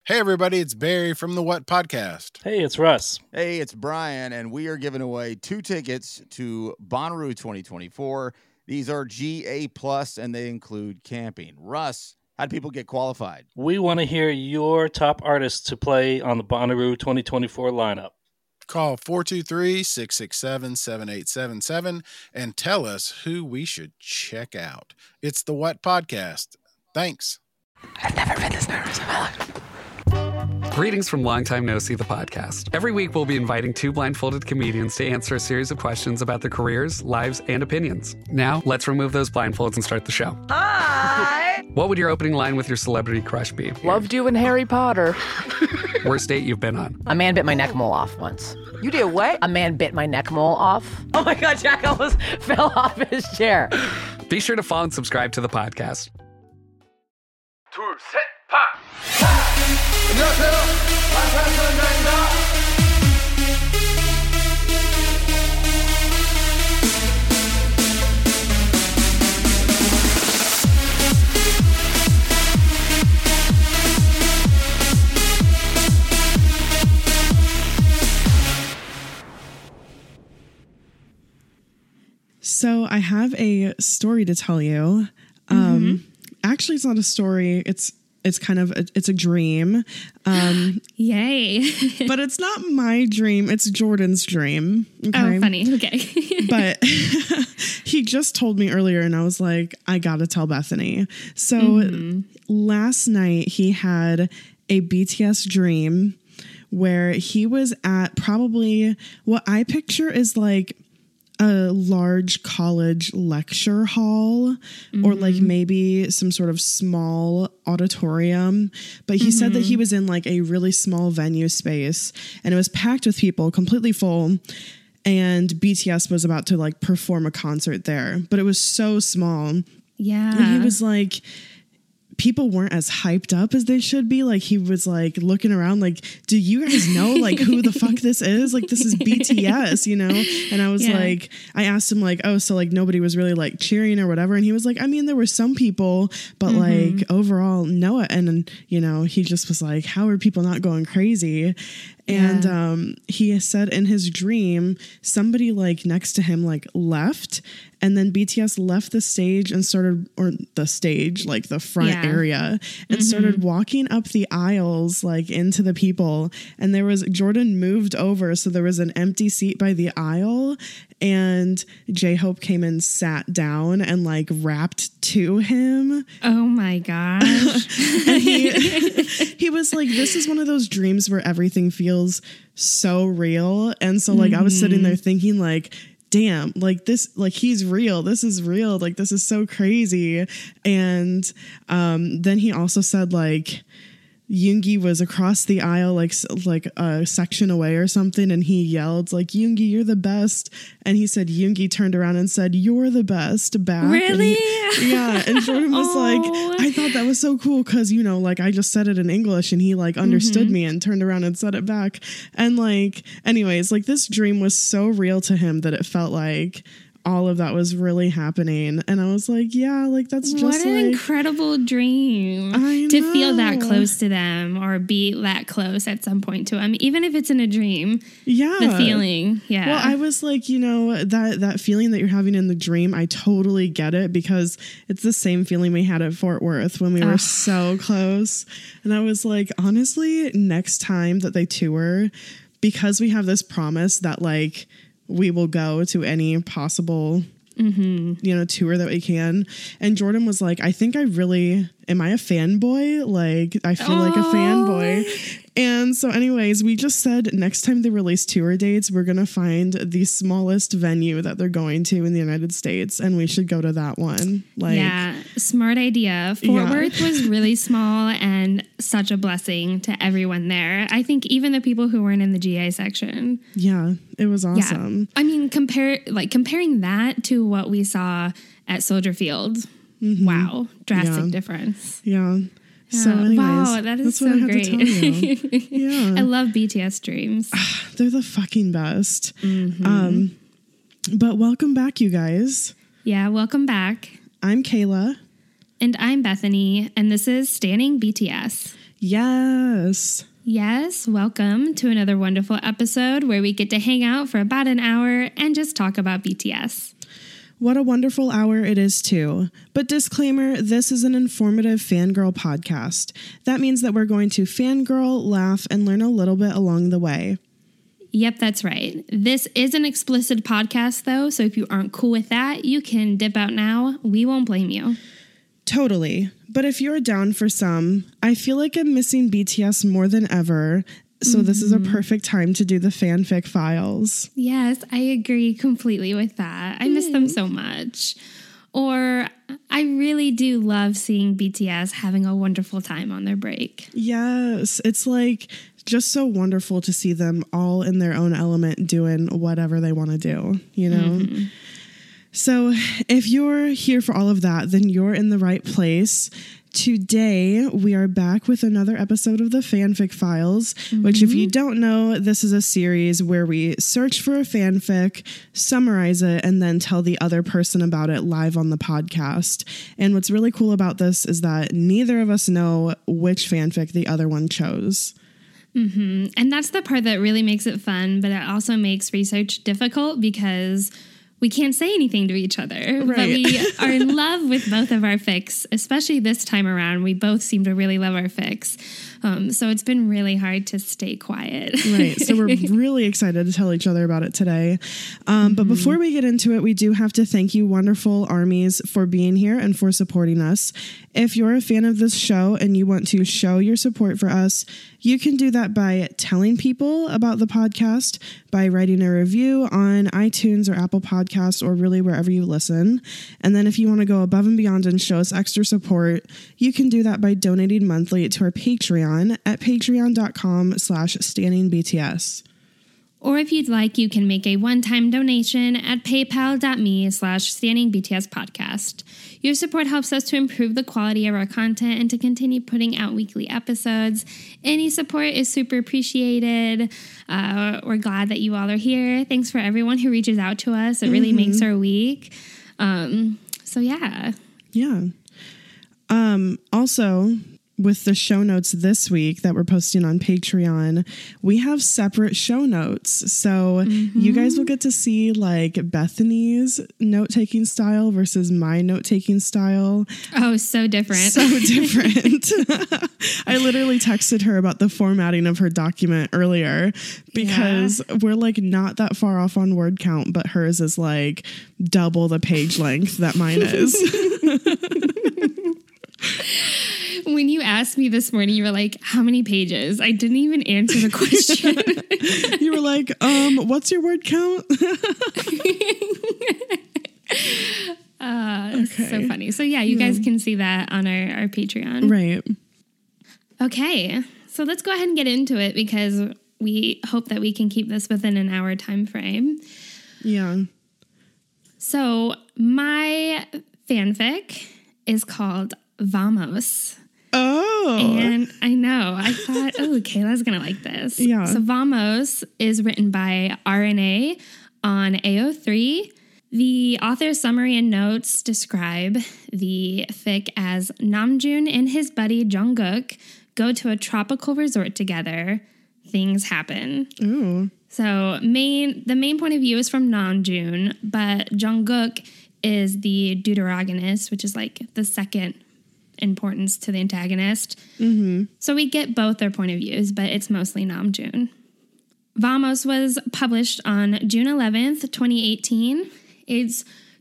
Hey, everybody, it's Barry from the What Podcast. Hey, it's Russ. Hey, it's Brian, and we are giving away 2 tickets to Bonnaroo 2024. These are GA+, and they include camping. Russ, how do people get qualified? We want to hear your top artists to play on the Bonnaroo 2024 lineup. Call 423-667-7877 and tell us who we should check out. It's the What Podcast. Thanks. I've never been this nervous in my life. Greetings from Long Time No See, the podcast. Every week, we'll be inviting 2 blindfolded comedians to answer a series of questions about their careers, lives, and opinions. Now, let's remove those blindfolds and start the show. Hi! What would your opening line with your celebrity crush be? Loved you in Harry Potter. Worst date you've been on? A man bit my neck mole off once. You did what? A man bit my neck mole off. Oh my God, Jack almost fell off his chair. Be sure to follow and subscribe to the podcast. So I have a story to tell you. Actually, it's not a story. It's kind of it's a dream. Yay! But it's not my dream. It's Jordan's dream. Okay? Oh, funny. Okay. But he just told me earlier, and I was like, I gotta tell Bethany. So last night he had a BTS dream where he was at probably what I picture is like a large college lecture hall or like maybe some sort of small auditorium. But he said that he was in like a really small venue space and it was packed with people, completely full. And BTS was about to like perform a concert there, but it was so small. Yeah. And he was like, people weren't as hyped up as they should be. Like he was like looking around like, do you guys know like who the fuck this is? Like this is BTS, you know? And I was like, I asked him like, oh, so like nobody was really like cheering or whatever. And he was like, I mean, there were some people, but like overall, no. And, you know, he just was like, how are people not going crazy? And he said in his dream, somebody like next to him like left, and then BTS left the stage and started, or the stage, like the front area, and started walking up the aisles like into the people. And there was, Jordan moved over, so there was an empty seat by the aisle, and J-Hope came and sat down and like rapped to him. Oh my gosh. And he was like, this is one of those dreams where everything feels so real. And so like I was sitting there thinking like, damn, like this, like he's real. This is real. Like this is so crazy. And then he also said like Yoongi was across the aisle, like a section away or something. And he yelled like, Yoongi, you're the best. And he said, Yoongi turned around and said, you're the best back. Really? Yeah. And Jordan was like, I thought that was so cool. Cause you know, like I just said it in English and he like understood me and turned around and said it back. And like, anyways, like this dream was so real to him that it felt like all of that was really happening. And I was like, yeah, like that's just what an like, incredible dream to feel that close to them or be that close at some point to them, even if it's in a dream. Yeah. The feeling. Yeah. Well, I was like, you know, that feeling that you're having in the dream, I totally get it because it's the same feeling we had at Fort Worth when we were so close. And I was like, honestly, next time that they tour, because we have this promise that like, we will go to any possible, you know, tour that we can. And Jordan was like, I think I really, am I a fanboy? Like, I feel like a fanboy. And so anyways, we just said next time they release tour dates, we're going to find the smallest venue that they're going to in the United States. And we should go to that one. Like, yeah, smart idea. Fort Worth was really small and such a blessing to everyone there. I think even the people who weren't in the GA section. Yeah, it was awesome. Yeah. I mean, comparing that to what we saw at Soldier Field. Wow, drastic difference. Yeah. So anyways, wow, that is so great. Yeah. I love BTS dreams. They're the fucking best. But welcome back, you guys. Yeah, welcome back. I'm Kayla. And I'm Bethany, and this is Standing BTS. Yes. Yes, welcome to another wonderful episode where we get to hang out for about an hour and just talk about BTS. What a wonderful hour it is, too. But disclaimer, this is an informative fangirl podcast. That means that we're going to fangirl, laugh, and learn a little bit along the way. Yep, that's right. This is an explicit podcast, though, so if you aren't cool with that, you can dip out now. We won't blame you. Totally. But if you're down for some, I feel like I'm missing BTS more than ever. So this is a perfect time to do the fanfic files. Yes, I agree completely with that. I miss them so much. Or I really do love seeing BTS having a wonderful time on their break. Yes, it's like just so wonderful to see them all in their own element doing whatever they want to do, you know? Mm-hmm. So if you're here for all of that, then you're in the right place. Today, we are back with another episode of the Fanfic Files, which, if you don't know, this is a series where we search for a fanfic, summarize it, and then tell the other person about it live on the podcast. And what's really cool about this is that neither of us know which fanfic the other one chose. Mm-hmm. And that's the part that really makes it fun, but it also makes research difficult because we can't say anything to each other, right. But we are in love with both of our fics, especially this time around. We both seem to really love our fics. So it's been really hard to stay quiet. Right. So we're really excited to tell each other about it today. But before we get into it, we do have to thank you, wonderful armies, for being here and for supporting us. If you're a fan of this show and you want to show your support for us, you can do that by telling people about the podcast, by writing a review on iTunes or Apple Podcasts, or really wherever you listen. And then if you want to go above and beyond and show us extra support, you can do that by donating monthly to our Patreon at patreon.com/standingbts. Or if you'd like, you can make a one-time donation at paypal.me/standingbtspodcast. Your support helps us to improve the quality of our content and to continue putting out weekly episodes. Any support is super appreciated. We're glad that you all are here. Thanks for everyone who reaches out to us. It really makes our week. So yeah. Yeah. Also, with the show notes this week that we're posting on Patreon, we have separate show notes. So you guys will get to see like Bethany's note-taking style versus my note-taking style. Oh, so different. So different. I literally texted her about the formatting of her document earlier because we're like not that far off on word count, but hers is like double the page length that mine is. When you asked me this morning, you were like, how many pages? I didn't even answer the question. You were like, what's your word count? Okay. So funny. So yeah, you guys can see that on our Patreon. Right. Okay. So let's go ahead and get into it because we hope that we can keep this within an hour time frame. Yeah. So my fanfic is called Vamos. Oh. And I know. I thought, Kayla's going to like this. Yeah. So Vamos is written by RNA on AO3. The author's summary and notes describe the fic as Namjoon and his buddy Jungkook go to a tropical resort together. Things happen. Ooh. So the main point of view is from Namjoon, but Jungkook is the deuteragonist, which is like the second importance to the antagonist. So we get both their point of views, but it's mostly Namjoon. Vamos was published on June 11th, 2018. It's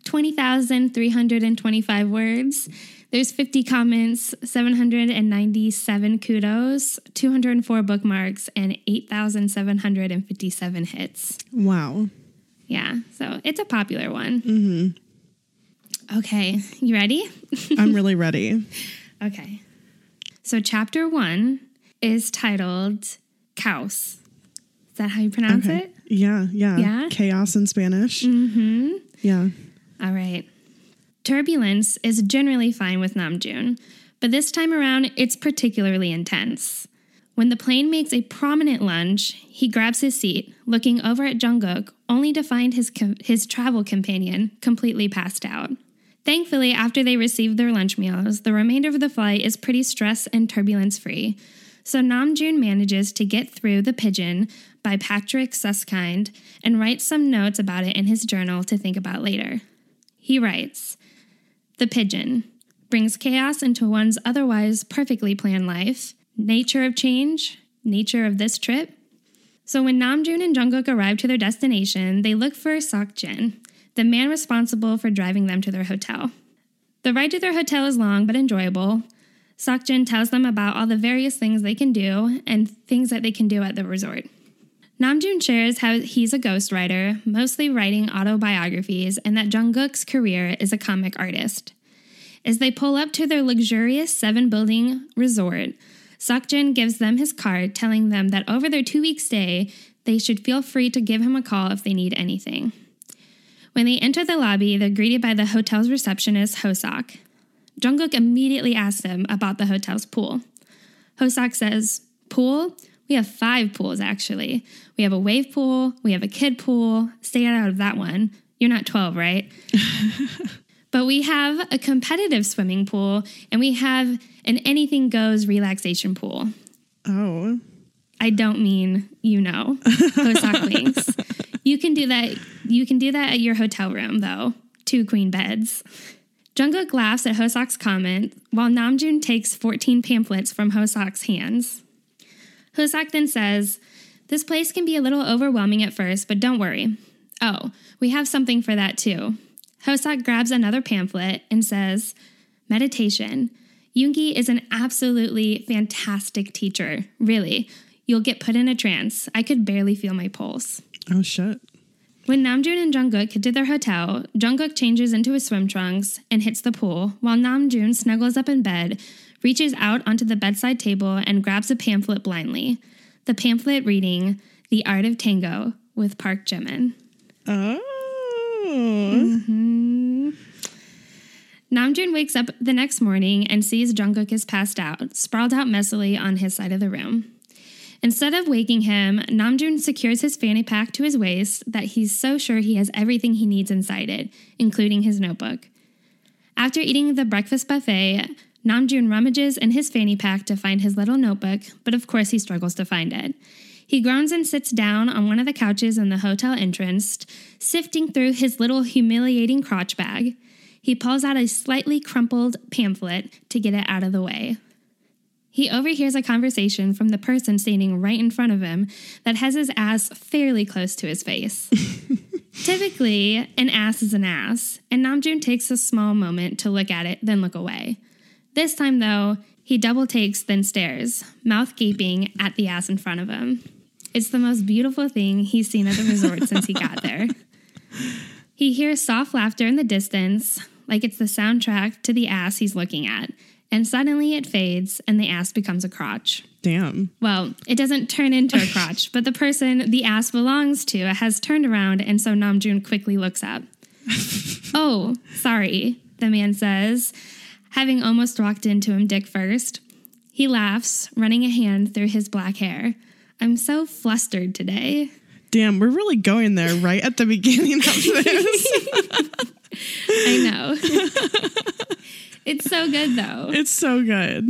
20,325 words. There's 50 comments, 797 kudos, 204 bookmarks, and 8,757 hits. Wow. Yeah, so it's a popular one. Okay, you ready? I'm really ready. Okay. So chapter 1 is titled Caos. Is that how you pronounce it? Yeah. Yeah? Chaos in Spanish. Yeah. All right. Turbulence is generally fine with Namjoon, but this time around, it's particularly intense. When the plane makes a prominent lunge, he grabs his seat, looking over at Jungkook, only to find his travel companion completely passed out. Thankfully, after they receive their lunch meals, the remainder of the flight is pretty stress and turbulence-free. So Namjoon manages to get through The Pigeon by Patrick Suskind and writes some notes about it in his journal to think about later. He writes, "The Pigeon brings chaos into one's otherwise perfectly planned life. Nature of change, nature of this trip." So when Namjoon and Jungkook arrive to their destination, they look for Seokjin, the man responsible for driving them to their hotel. The ride to their hotel is long but enjoyable. Seokjin tells them about all the various things they can do and things that they can do at the resort. Namjoon shares how he's a ghostwriter, mostly writing autobiographies, and that Jungkook's career is a comic artist. As they pull up to their luxurious 7-building resort, Seokjin gives them his card telling them that over their 2-week stay, they should feel free to give him a call if they need anything. When they enter the lobby, they're greeted by the hotel's receptionist, Hoseok. Jungkook immediately asks him about the hotel's pool. Hoseok says, "Pool? We have 5 pools, actually. We have a wave pool, we have a kid pool. Stay out of that one. You're not 12, right? But we have a competitive swimming pool, and we have an anything-goes relaxation pool." Oh. I don't mean you know. Hoseok winks. You can do that at your hotel room, though. 2 queen beds. Jungkook laughs at Hoseok's comment, while Namjoon takes 14 pamphlets from Hoseok's hands. Hoseok then says, "This place can be a little overwhelming at first, but don't worry. Oh, we have something for that too." Hoseok grabs another pamphlet and says, "Meditation. Yoongi is an absolutely fantastic teacher. Really. You'll get put in a trance. I could barely feel my pulse." Oh, shit. When Namjoon and Jungkook get to their hotel, Jungkook changes into his swim trunks and hits the pool, while Namjoon snuggles up in bed, reaches out onto the bedside table, and grabs a pamphlet blindly. The pamphlet reading, "The Art of Tango" with Park Jimin. Oh. Mm-hmm. Namjoon wakes up the next morning and sees Jungkook is passed out, sprawled out messily on his side of the room. Instead of waking him, Namjoon secures his fanny pack to his waist that he's so sure he has everything he needs inside it, including his notebook. After eating the breakfast buffet, Namjoon rummages in his fanny pack to find his little notebook, but of course he struggles to find it. He groans and sits down on one of the couches in the hotel entrance, sifting through his little humiliating crotch bag. He pulls out a slightly crumpled pamphlet to get it out of the way. He overhears a conversation from the person standing right in front of him that has his ass fairly close to his face. Typically, an ass is an ass, and Namjoon takes a small moment to look at it, then look away. This time, though, he double takes, then stares, mouth gaping at the ass in front of him. It's the most beautiful thing he's seen at the resort since he got there. He hears soft laughter in the distance, like it's the soundtrack to the ass he's looking at. And suddenly it fades, and the ass becomes a crotch. Damn. Well, it doesn't turn into a crotch, but the person the ass belongs to has turned around, and so Namjoon quickly looks up. "Oh, sorry," the man says, having almost walked into him dick first. He laughs, running a hand through his black hair. "I'm so flustered today." Damn, we're really going there right at the beginning of this. I know. It's so good, though. It's so good.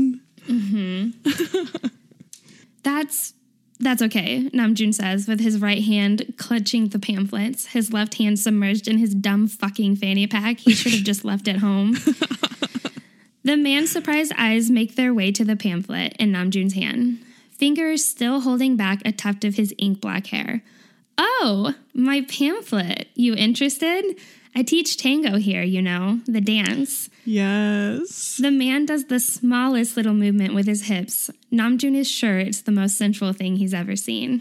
Mm-hmm. That's okay, Namjoon says, with his right hand clutching the pamphlets, his left hand submerged in his dumb fucking fanny pack. He should have just left it home. The man's surprised eyes make their way to the pamphlet in Namjoon's hand, fingers still holding back a tuft of his ink black hair. "Oh, my pamphlet. You interested? I teach tango here, you know, the dance." Yes. The man does the smallest little movement with his hips. Namjoon is sure it's the most sensual thing he's ever seen.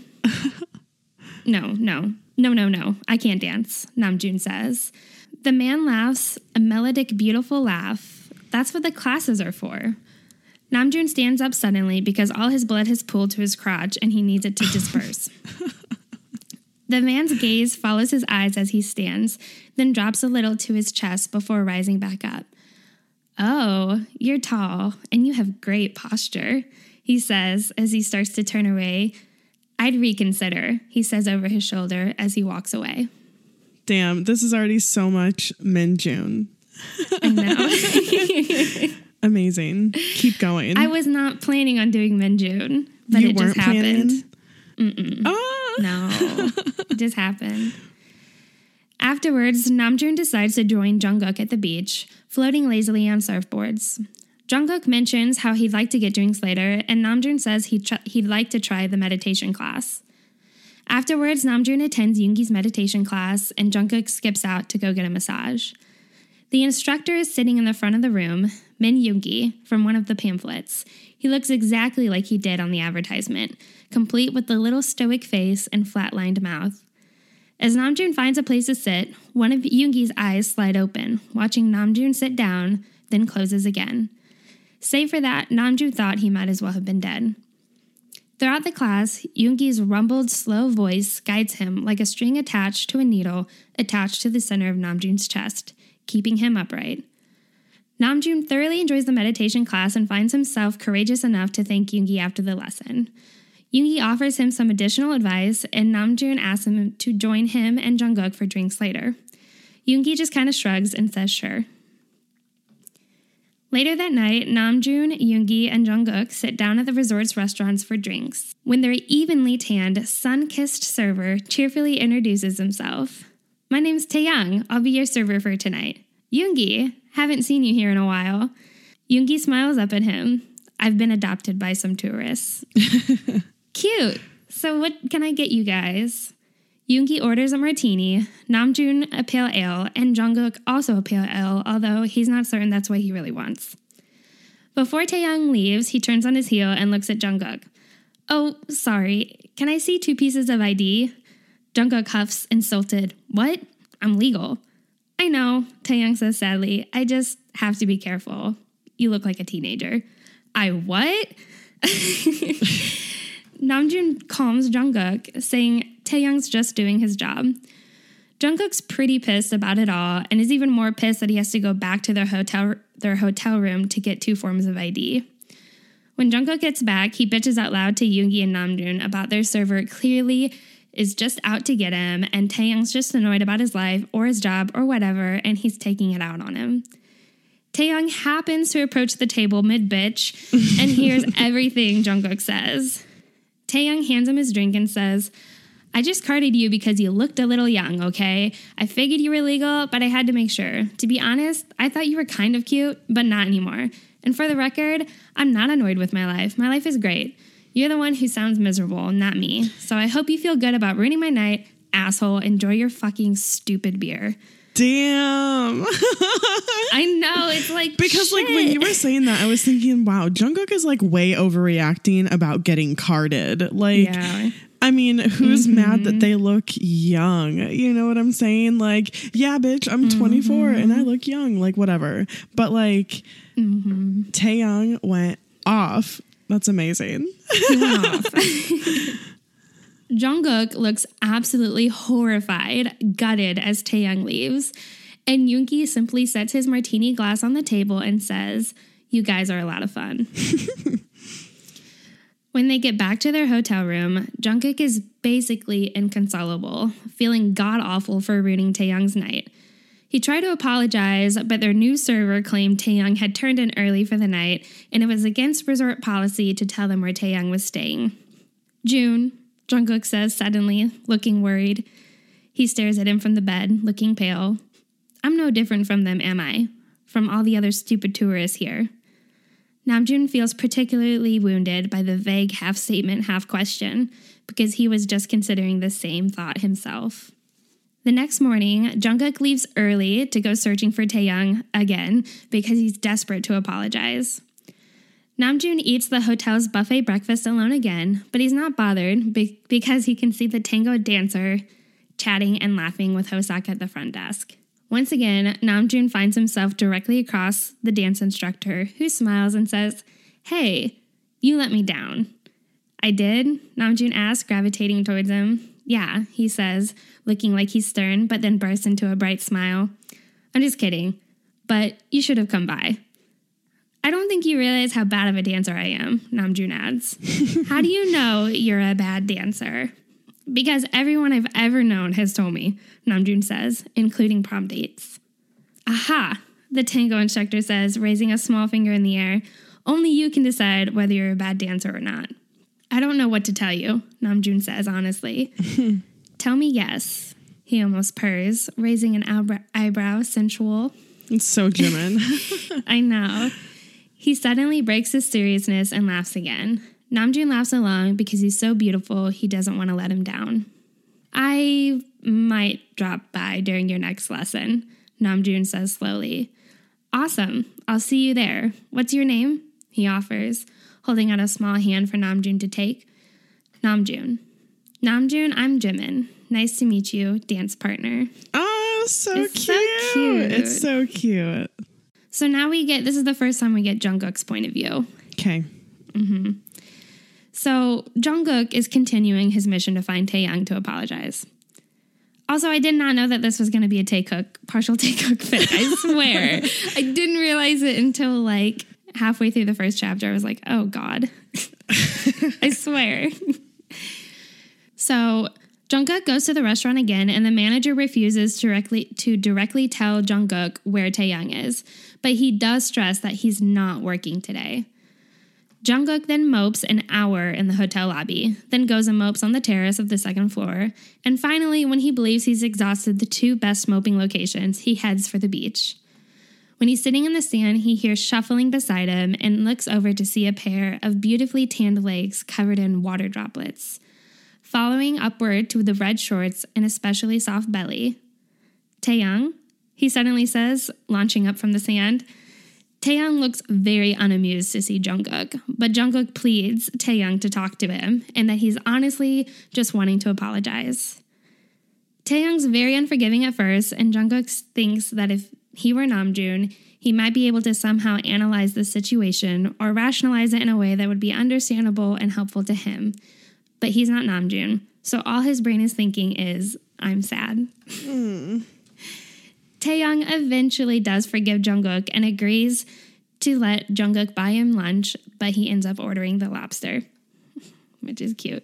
No. I can't dance, Namjoon says. The man laughs, a melodic, beautiful laugh. That's what the classes are for. Namjoon stands up suddenly because all his blood has pooled to his crotch and he needs it to disperse. The man's gaze follows his eyes as he stands, then drops a little to his chest before rising back up. "Oh, you're tall, and you have great posture," he says as he starts to turn away. "I'd reconsider," he says over his shoulder as he walks away. Damn, this is already so much Minjoon. I know. Amazing. Keep going. I was not planning on doing Minjun, but You it just weren't happened. planning? Ah. No, it just happened. Afterwards, Namjoon decides to join Jungkook at the beach, floating lazily on surfboards. Jungkook mentions how he'd like to get drinks later, and Namjoon says he'd like to try the meditation class. Afterwards, Namjoon attends Yoongi's meditation class, and Jungkook skips out to go get a massage. The instructor is sitting in the front of the room, Min Yoongi, from one of the pamphlets. He looks exactly like he did on the advertisement, complete with the little stoic face and flat-lined mouth. As Namjoon finds a place to sit, one of Yoongi's eyes slide open, watching Namjoon sit down, then closes again. Save for that, Namjoon thought he might as well have been dead. Throughout the class, Yoongi's rumbled, slow voice guides him like a string attached to a needle attached to the center of Namjoon's chest, keeping him upright. Namjoon thoroughly enjoys the meditation class and finds himself courageous enough to thank Yoongi after the lesson. Yoongi offers him some additional advice, and Namjoon asks him to join him and Jungkook for drinks later. Yoongi just kind of shrugs and says sure. Later that night, Namjoon, Yoongi, and Jungkook sit down at the resort's restaurants for drinks, when their evenly tanned, sun-kissed server cheerfully introduces himself. "My name's Taeyang. I'll be your server for tonight." "Yoongi, haven't seen you here in a while." Yoongi smiles up at him. "I've been adopted by some tourists." "Cute. So what can I get you guys?" Yoongi orders a martini, Namjoon a pale ale, and Jungkook also a pale ale, although he's not certain that's what he really wants. Before Taeyang leaves, he turns on his heel and looks at Jungkook. "Oh, sorry. Can I see 2 pieces of ID?" Jungkook huffs, insulted. "What? I'm legal." "I know," Taeyang says sadly. "I just have to be careful. You look like a teenager." "I what?" Namjoon calms Jungkook, saying Taeyang's just doing his job. Jungkook's pretty pissed about it all and is even more pissed that he has to go back to their hotel room to get 2 forms of ID. When Jungkook gets back, he bitches out loud to Yoongi and Namjoon about their server clearly is just out to get him, and Taeyang's just annoyed about his life or his job or whatever, and he's taking it out on him. Taeyang happens to approach the table mid-bitch and hears everything Jungkook says. Taeyang hands him his drink and says, "I just carded you because you looked a little young, okay? I figured you were legal, but I had to make sure. To be honest, I thought you were kind of cute, but not anymore. And for the record, I'm not annoyed with my life. My life is great. You're the one who sounds miserable, not me. So I hope you feel good about ruining my night. Asshole, enjoy your fucking stupid beer." Damn. I know, it's like because shit. like when you were saying that, I was thinking, wow, Jungkook is like way overreacting about getting carded. Like, Yeah. I mean, who's mad that they look young? You know what I'm saying? Like, yeah, bitch, I'm 24 and I look young, like whatever. But like, Taeyang went off. That's amazing. He went off. Jungkook looks absolutely horrified, gutted as Taeyang leaves, and Yoongi simply sets his martini glass on the table and says, "You guys are a lot of fun." When they get back to their hotel room, Jungkook is basically inconsolable, feeling god-awful for ruining Taeyang's night. He tried to apologize, but their new server claimed Taeyang had turned in early for the night, and it was against resort policy to tell them where Taeyang was staying. "June," Jungkook says suddenly, looking worried. He stares at him from the bed, looking pale. "I'm no different from them, am I? From all the other stupid tourists here." Namjoon feels particularly wounded by the vague half-statement, half-question, because he was just considering the same thought himself. The next morning, Jungkook leaves early to go searching for Taeyang again because he's desperate to apologize. Namjoon eats the hotel's buffet breakfast alone again, but he's not bothered because he can see the tango dancer chatting and laughing with Hosak at the front desk. Once again, Namjoon finds himself directly across the dance instructor, who smiles and says, "Hey, you let me down." "I did?" Namjoon asks, gravitating towards him. "Yeah," he says, looking like he's stern, but then bursts into a bright smile. "I'm just kidding, but you should have come by." "I don't think you realize how bad of a dancer I am," Namjoon adds. "How do you know you're a bad dancer?" "Because everyone I've ever known has told me," Namjoon says, including prom dates. "Aha, the tango instructor says, raising a small finger in the air. Only you can decide whether you're a bad dancer or not. I don't know what to tell you, Namjoon says honestly. Tell me yes, he almost purrs, raising an eyebrow, sensual. It's so Jimin. I know. He suddenly breaks his seriousness and laughs again. Namjoon laughs along because he's so beautiful he doesn't want to let him down. I might drop by during your next lesson, Namjoon says slowly. Awesome. I'll see you there. What's your name? He offers, holding out a small hand for Namjoon to take. Namjoon. Namjoon, I'm Jimin. Nice to meet you, dance partner. Oh, so cute. So cute. It's so cute. So now this is the first time we get Jungkook's point of view. Okay. So Jungkook is continuing his mission to find Taehyung to apologize. Also, I did not know that this was going to be a partial Taekook fic. I swear. I didn't realize it until like halfway through the first chapter. I was like, oh God. I swear. So Jungkook goes to the restaurant again, and the manager refuses to directly tell Jungkook where Taehyung is, but he does stress that he's not working today. Jungkook then mopes an hour in the hotel lobby, then goes and mopes on the terrace of the second floor, and finally, when he believes he's exhausted the two best moping locations, he heads for the beach. When he's sitting in the sand, he hears shuffling beside him and looks over to see a pair of beautifully tanned legs covered in water droplets. Following upward to the red shorts and especially soft belly. Taehyung, he suddenly says, launching up from the sand. Taehyung looks very unamused to see Jungkook, but Jungkook pleads Taehyung to talk to him and that he's honestly just wanting to apologize. Taehyung's very unforgiving at first, and Jungkook thinks that if he were Namjoon, he might be able to somehow analyze the situation or rationalize it in a way that would be understandable and helpful to him. But he's not Namjoon, so all his brain is thinking is, I'm sad. Taehyung eventually does forgive Jungkook and agrees to let Jungkook buy him lunch, but he ends up ordering the lobster, which is cute.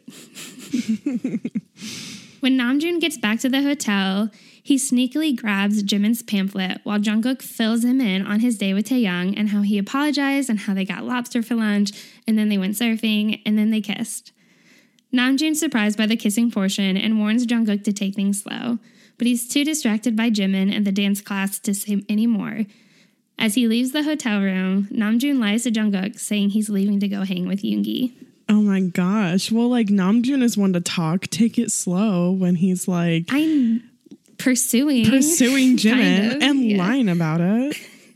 When Namjoon gets back to the hotel, he sneakily grabs Jimin's pamphlet while Jungkook fills him in on his day with Taehyung and how he apologized and how they got lobster for lunch, and then they went surfing, and then they kissed. Namjoon's surprised by the kissing portion and warns Jungkook to take things slow, but he's too distracted by Jimin and the dance class to say any more. As he leaves the hotel room, Namjoon lies to Jungkook, saying he's leaving to go hang with Yoongi. Oh my gosh. Well, like, Namjoon is one to talk. Take it slow when he's like... I'm pursuing Jimin and lying about it.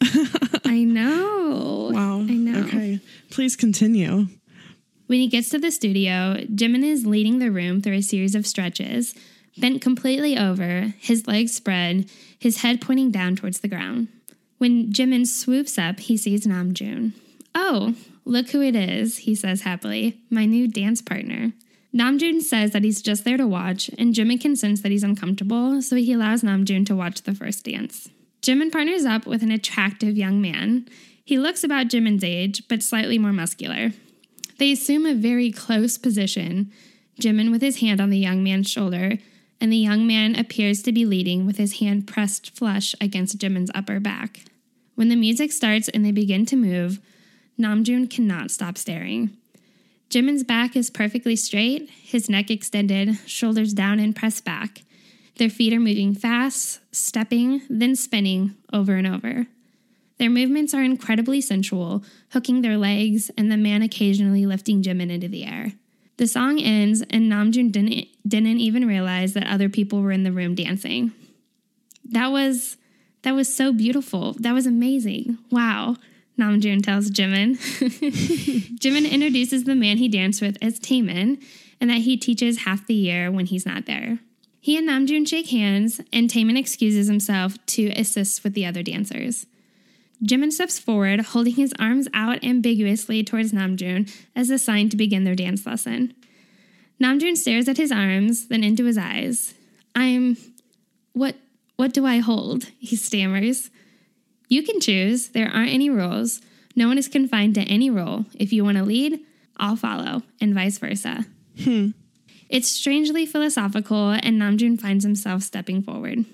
I know. Wow. I know. Okay. Please continue. When he gets to the studio, Jimin is leading the room through a series of stretches, bent completely over, his legs spread, his head pointing down towards the ground. When Jimin swoops up, he sees Namjoon. Oh, look who it is, he says happily, my new dance partner. Namjoon says that he's just there to watch, and Jimin can sense that he's uncomfortable, so he allows Namjoon to watch the first dance. Jimin partners up with an attractive young man. He looks about Jimin's age, but slightly more muscular. They assume a very close position, Jimin with his hand on the young man's shoulder, and the young man appears to be leading with his hand pressed flush against Jimin's upper back. When the music starts and they begin to move, Namjoon cannot stop staring. Jimin's back is perfectly straight, his neck extended, shoulders down and pressed back. Their feet are moving fast, stepping, then spinning over and over. Their movements are incredibly sensual, hooking their legs and the man occasionally lifting Jimin into the air. The song ends, and Namjoon didn't even realize that other people were in the room dancing. That was so beautiful. That was amazing. Wow, Namjoon tells Jimin. Jimin introduces the man he danced with as Taemin, and that he teaches half the year when he's not there. He and Namjoon shake hands, and Taemin excuses himself to assist with the other dancers. Jimin steps forward, holding his arms out ambiguously towards Namjoon as a sign to begin their dance lesson. Namjoon stares at his arms, then into his eyes. What do I hold? He stammers. You can choose. There aren't any rules. No one is confined to any role. If you want to lead, I'll follow, and vice versa. It's strangely philosophical, and Namjoon finds himself stepping forward.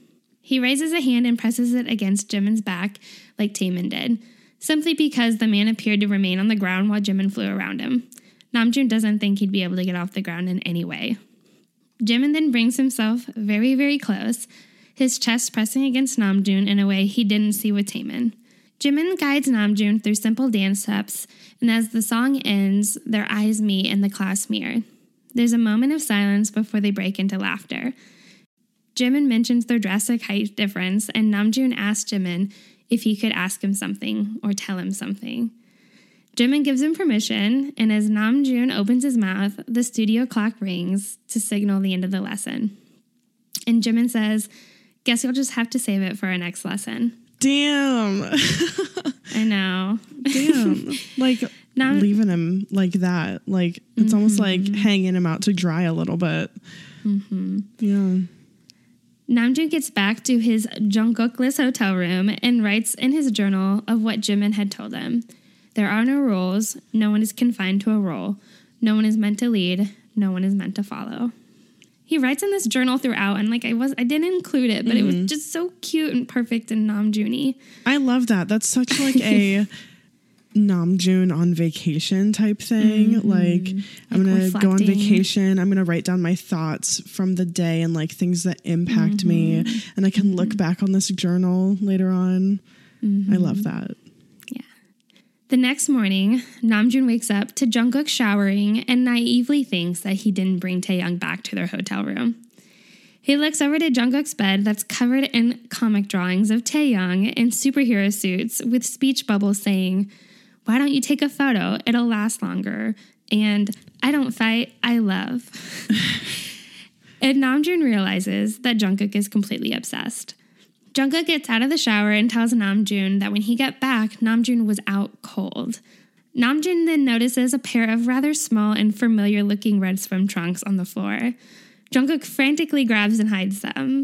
He raises a hand and presses it against Jimin's back like Taemin did, simply because the man appeared to remain on the ground while Jimin flew around him. Namjoon doesn't think he'd be able to get off the ground in any way. Jimin then brings himself very, very close, his chest pressing against Namjoon in a way he didn't see with Taemin. Jimin guides Namjoon through simple dance steps, and as the song ends, their eyes meet in the class mirror. There's a moment of silence before they break into laughter. Jimin mentions their drastic height difference, and Namjoon asks Jimin if he could ask him something or tell him something. Jimin gives him permission, and as Namjoon opens his mouth, the studio clock rings to signal the end of the lesson. And Jimin says, "Guess you'll just have to save it for our next lesson." Damn. I know. Damn. Like, leaving him like that. Like, it's almost like hanging him out to dry a little bit. Yeah. Namjoon gets back to his Jungkook-less hotel room and writes in his journal of what Jimin had told him. There are no rules. No one is confined to a role. No one is meant to lead. No one is meant to follow. He writes in this journal throughout, and like I didn't include it, but it was just so cute and perfect and Namjoon-y. I love that. That's such like a Namjoon on vacation type thing. Like I'm going to go on vacation. I'm going to write down my thoughts from the day and like things that impact me. And I can look back on this journal later on. I love that. Yeah. The next morning, Namjoon wakes up to Jungkook showering and naively thinks that he didn't bring Taehyung back to their hotel room. He looks over to Jungkook's bed that's covered in comic drawings of Taehyung in superhero suits with speech bubbles saying, "Why don't you take a photo? It'll last longer." And "I don't fight, I love." And Namjoon realizes that Jungkook is completely obsessed. Jungkook gets out of the shower and tells Namjoon that when he got back, Namjoon was out cold. Namjoon then notices a pair of rather small and familiar-looking red swim trunks on the floor. Jungkook frantically grabs and hides them.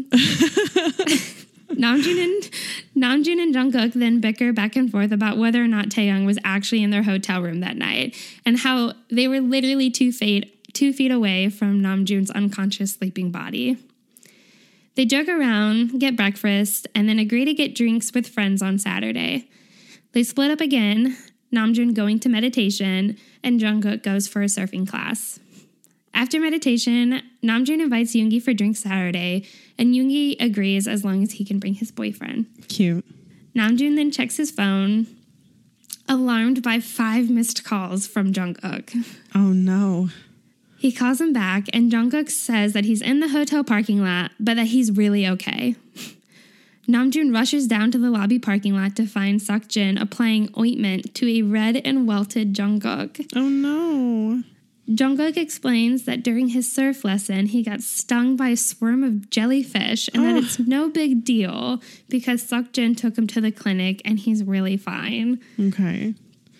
Namjoon and Jungkook then bicker back and forth about whether or not Taehyung was actually in their hotel room that night and how they were literally 2 feet away from Namjoon's unconscious sleeping body. They joke around, get breakfast, and then agree to get drinks with friends on Saturday. They split up again, Namjoon going to meditation, and Jungkook goes for a surfing class. After meditation, Namjoon invites Yoongi for drinks Saturday, and Yoongi agrees as long as he can bring his boyfriend. Cute. Namjoon then checks his phone, alarmed by 5 missed calls from Jungkook. Oh, no. He calls him back, and Jungkook says that he's in the hotel parking lot, but that he's really okay. Namjoon rushes down to the lobby parking lot to find Seokjin applying ointment to a red and welted Jungkook. Oh, no. Jungkook explains that during his surf lesson, he got stung by a swarm of jellyfish and that it's no big deal because Seokjin took him to the clinic and he's really fine. Okay.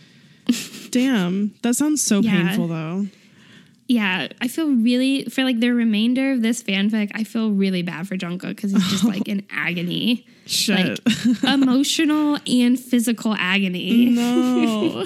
Damn. That sounds so painful, though. Yeah, I feel really, for like the remainder of this fanfic, I feel really bad for Jungkook because he's just like in agony. Shit. Like emotional and physical agony. No.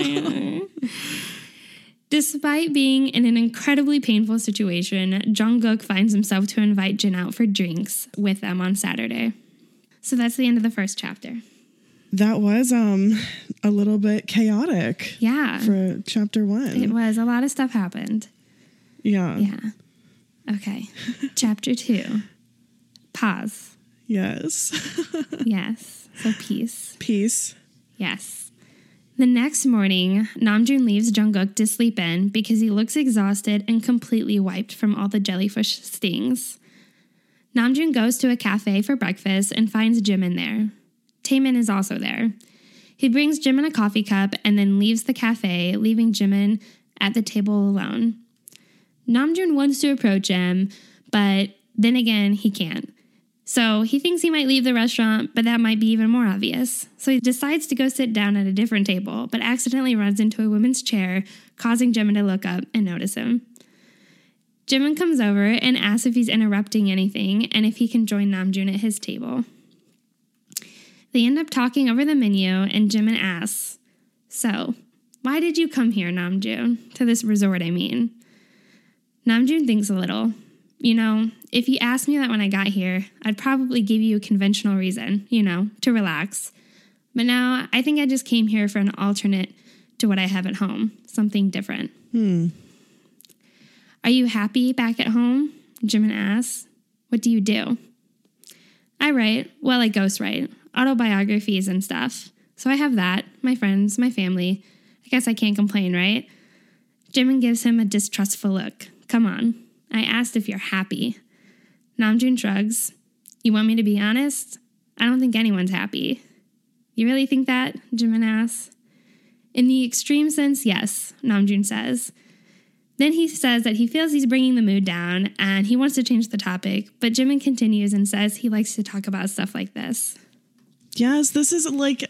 Despite being in an incredibly painful situation, Jungkook finds himself to invite Jin out for drinks with them on Saturday. So that's the end of the first chapter. That was a little bit chaotic. Yeah. For chapter 1. It was. A lot of stuff happened. Yeah. Yeah. Okay. Chapter 2. Pause. Yes. Yes. So peace. Peace. Yes. The next morning, Namjoon leaves Jungkook to sleep in because he looks exhausted and completely wiped from all the jellyfish stings. Namjoon goes to a cafe for breakfast and finds Jimin there. Taemin is also there. He brings Jimin a coffee cup and then leaves the cafe, leaving Jimin at the table alone. Namjoon wants to approach him, but then again, he can't. So he thinks he might leave the restaurant, but that might be even more obvious. So he decides to go sit down at a different table, but accidentally runs into a woman's chair, causing Jimin to look up and notice him. Jimin comes over and asks if he's interrupting anything and if he can join Namjoon at his table. They end up talking over the menu, and Jimin asks, "So, why did you come here, Namjoon? To this resort, I mean." Namjoon thinks a little. You know, if you asked me that when I got here, I'd probably give you a conventional reason, you know, to relax. But now I think I just came here for an alternate to what I have at home, something different. Are you happy back at home? Jimin asks. What do you do? I write, well, I ghostwrite, autobiographies and stuff. So I have that, my friends, my family. I guess I can't complain, right? Jimin gives him a distrustful look. Come on. I asked if you're happy. Namjoon shrugs. You want me to be honest? I don't think anyone's happy. You really think that? Jimin asks. In the extreme sense, yes, Namjoon says. Then he says that he feels he's bringing the mood down and he wants to change the topic, but Jimin continues and says he likes to talk about stuff like this. Yes, this is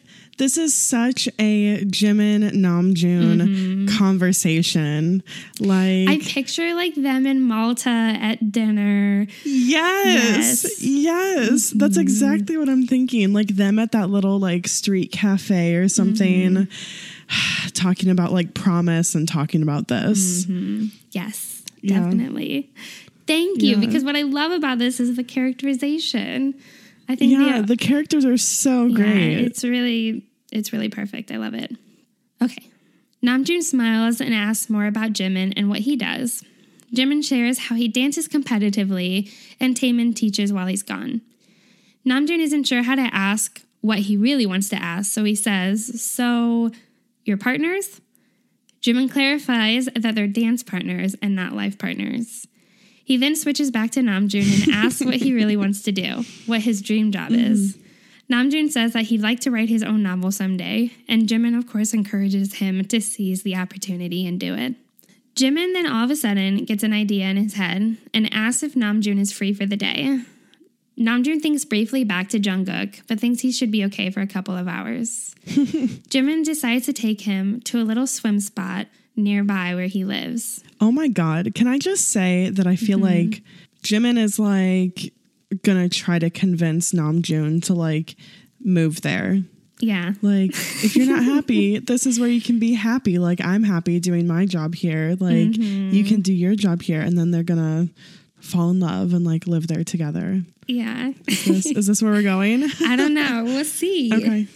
such a Jimin Namjoon conversation. Like, I picture like them in Malta at dinner. Yes. That's exactly what I'm thinking. Like them at that little like street cafe or something, talking about like promise and talking about this. Yes, definitely. Thank you, because what I love about this is the characterization. I think the characters are so great. It's really perfect. I love it. Okay. Namjoon smiles and asks more about Jimin and what he does. Jimin shares how he dances competitively and Taemin teaches while he's gone. Namjoon isn't sure how to ask what he really wants to ask, so he says, so, you're partners? Jimin clarifies that they're dance partners and not life partners. He then switches back to Namjoon and asks what he really wants to do, what his dream job is. Namjoon says that he'd like to write his own novel someday, and Jimin, of course, encourages him to seize the opportunity and do it. Jimin then all of a sudden gets an idea in his head and asks if Namjoon is free for the day. Namjoon thinks briefly back to Jungkook, but thinks he should be okay for a couple of hours. Jimin decides to take him to a little swim spot nearby where he lives. Oh my God. Can I just say that I feel like Jimin is like gonna try to convince Namjoon to like move there. Yeah. Like, if you're not happy, this is where you can be happy. Like, I'm happy doing my job here. Like, you can do your job here. And then they're gonna fall in love and like live there together. Yeah. Is this where we're going? I don't know. We'll see.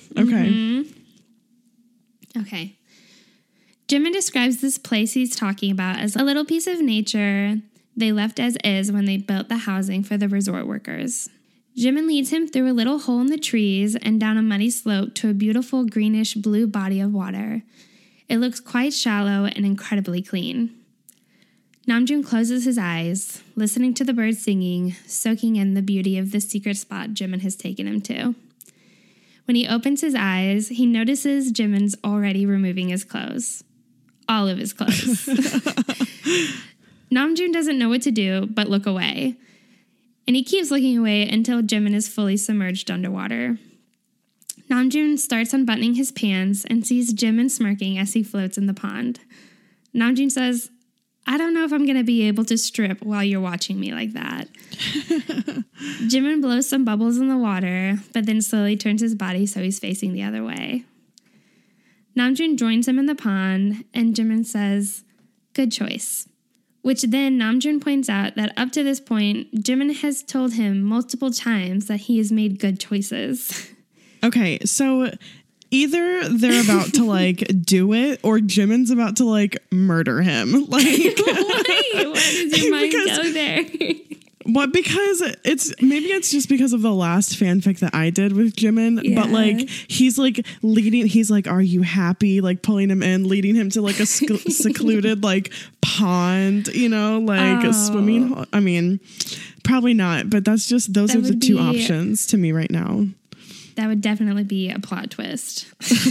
Okay. Jimin describes this place he's talking about as a little piece of nature they left as is when they built the housing for the resort workers. Jimin leads him through a little hole in the trees and down a muddy slope to a beautiful greenish blue body of water. It looks quite shallow and incredibly clean. Namjoon closes his eyes, listening to the birds singing, soaking in the beauty of the secret spot Jimin has taken him to. When he opens his eyes, he notices Jimin's already removing his clothes. All of his clothes. Namjoon doesn't know what to do but look away. And he keeps looking away until Jimin is fully submerged underwater. Namjoon starts unbuttoning his pants and sees Jimin smirking as he floats in the pond. Namjoon says, I don't know if I'm going to be able to strip while you're watching me like that. Jimin blows some bubbles in the water, but then slowly turns his body so he's facing the other way. Namjoon joins him in the pond, and Jimin says, good choice. Which then Namjoon points out that up to this point, Jimin has told him multiple times that he has made good choices. Okay, so either they're about to like do it or Jimin's about to like murder him. Like, why does your mind go there? What? Because it's just because of the last fanfic that I did with Jimin, but like he's like leading, he's like, are you happy? Like pulling him in, leading him to like a secluded like pond, you know, like a swimming hole. I mean, probably not, but those are the two options to me right now. That would definitely be a plot twist.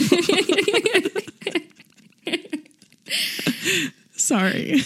Sorry.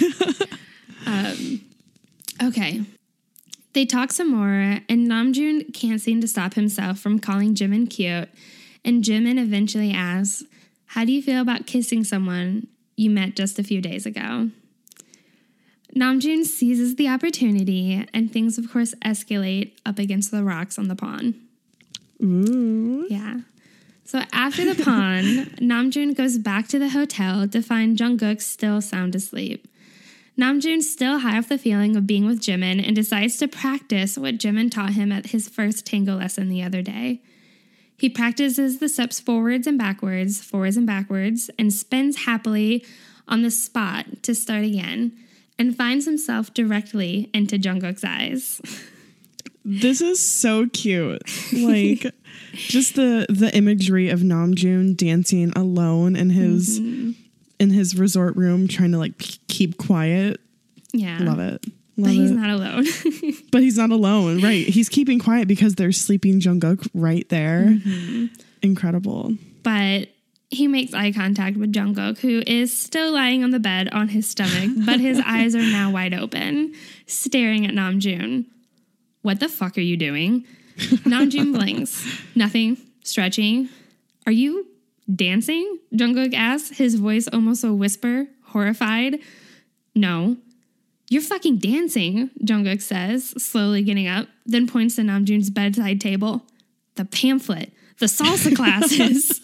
Okay. They talk some more, and Namjoon can't seem to stop himself from calling Jimin cute, and Jimin eventually asks, how do you feel about kissing someone you met just a few days ago? Namjoon seizes the opportunity, and things, of course, escalate up against the rocks on the pond. Ooh. Yeah. So after the pond, Namjoon goes back to the hotel to find Jungkook still sound asleep. Namjoon's still high off the feeling of being with Jimin and decides to practice what Jimin taught him at his first tango lesson the other day. He practices the steps forwards and backwards, and spins happily on the spot to start again, and finds himself directly into Jungkook's eyes. This is so cute. Like, just the imagery of Namjoon dancing alone in his resort room, trying to like keep quiet. Yeah. Love it. But he's not alone. But he's not alone, right? He's keeping quiet because there's sleeping Jungkook right there. Mm-hmm. Incredible. But he makes eye contact with Jungkook, who is still lying on the bed on his stomach, but his eyes are now wide open, staring at Namjoon. What the fuck are you doing? Namjoon blinks. Nothing. Stretching. Are you dancing? Jungkook asks, his voice almost a whisper, horrified. No. You're fucking dancing, Jungkook says, slowly getting up, then points to Namjoon's bedside table. The pamphlet. The salsa classes.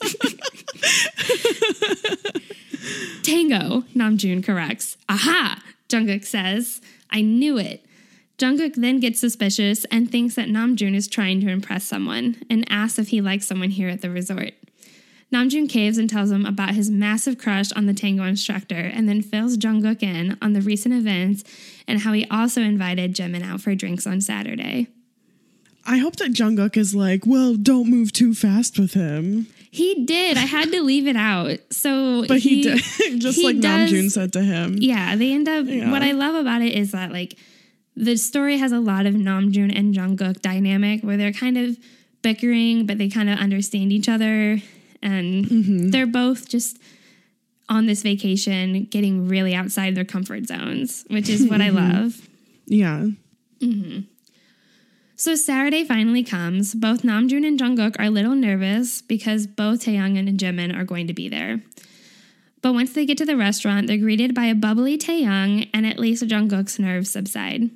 Tango, Namjoon corrects. Aha, Jungkook says. I knew it. Jungkook then gets suspicious and thinks that Namjoon is trying to impress someone and asks if he likes someone here at the resort. Namjoon caves and tells him about his massive crush on the tango instructor and then fills Jungkook in on the recent events and how he also invited Jimin out for drinks on Saturday. I hope that Jungkook is like, well, don't move too fast with him. He did. I had to leave it out. But he did, just like Namjoon said to him. Yeah, they end up, what I love about it is that like the story has a lot of Namjoon and Jungkook dynamic where they're kind of bickering, but they kind of understand each other. And they're both just on this vacation getting really outside their comfort zones, which is what I love. Yeah. Mm-hmm. So Saturday finally comes. Both Namjoon and Jungkook are a little nervous because both Taehyung and Jimin are going to be there. But once they get to the restaurant, they're greeted by a bubbly Taehyung, and at least Jungkook's nerves subside.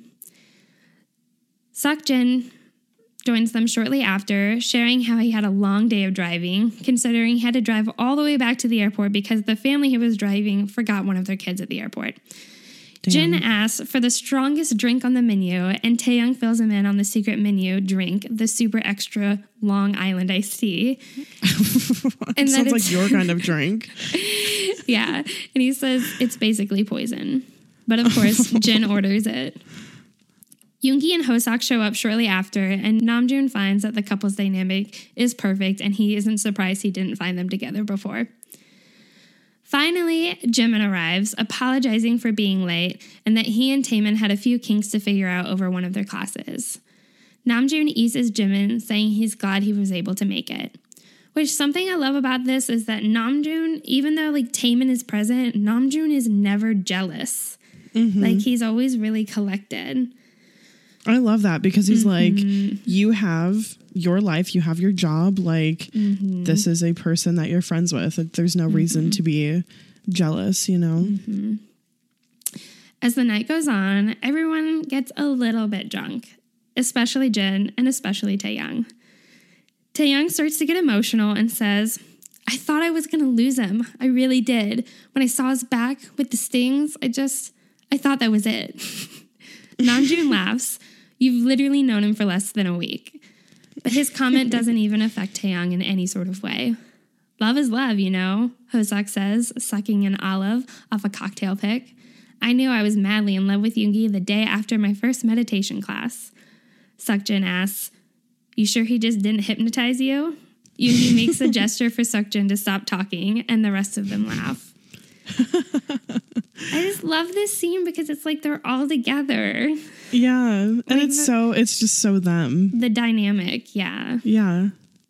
Seokjin joins them shortly after, sharing how he had a long day of driving, considering he had to drive all the way back to the airport because the family he was driving forgot one of their kids at the airport. Damn. Jin asks for the strongest drink on the menu, and Taehyung fills him in on the secret menu drink, the super extra Long Island iced tea. And sounds like your kind of drink. Yeah, and he says it's basically poison. But of course, Jin orders it. Yoongi and Hoseok show up shortly after, and Namjoon finds that the couple's dynamic is perfect, and he isn't surprised he didn't find them together before. Finally, Jimin arrives, apologizing for being late, and that he and Taemin had a few kinks to figure out over one of their classes. Namjoon eases Jimin, saying he's glad he was able to make it. Which, something I love about this is that Namjoon, even though like Taemin is present, Namjoon is never jealous. Like, he's always really collected. I love that because he's like, you have your life, you have your job. Like, this is a person that you're friends with. There's no reason to be jealous, you know? As the night goes on, everyone gets a little bit drunk, especially Jin and especially Taehyung. Taehyung starts to get emotional and says, I thought I was going to lose him. I really did. When I saw his back with the stings, I thought that was it. Namjoon laughs. You've literally known him for less than a week. But his comment doesn't even affect Taehyung in any sort of way. Love is love, you know, Hoseok says, sucking an olive off a cocktail pick. I knew I was madly in love with Yoongi the day after my first meditation class. Seokjin asks, you sure he just didn't hypnotize you? Yoongi makes a gesture for Seokjin to stop talking, and the rest of them laugh. I just love this scene because it's like they're all together. Yeah. And like it's just so them. The dynamic, yeah. Yeah.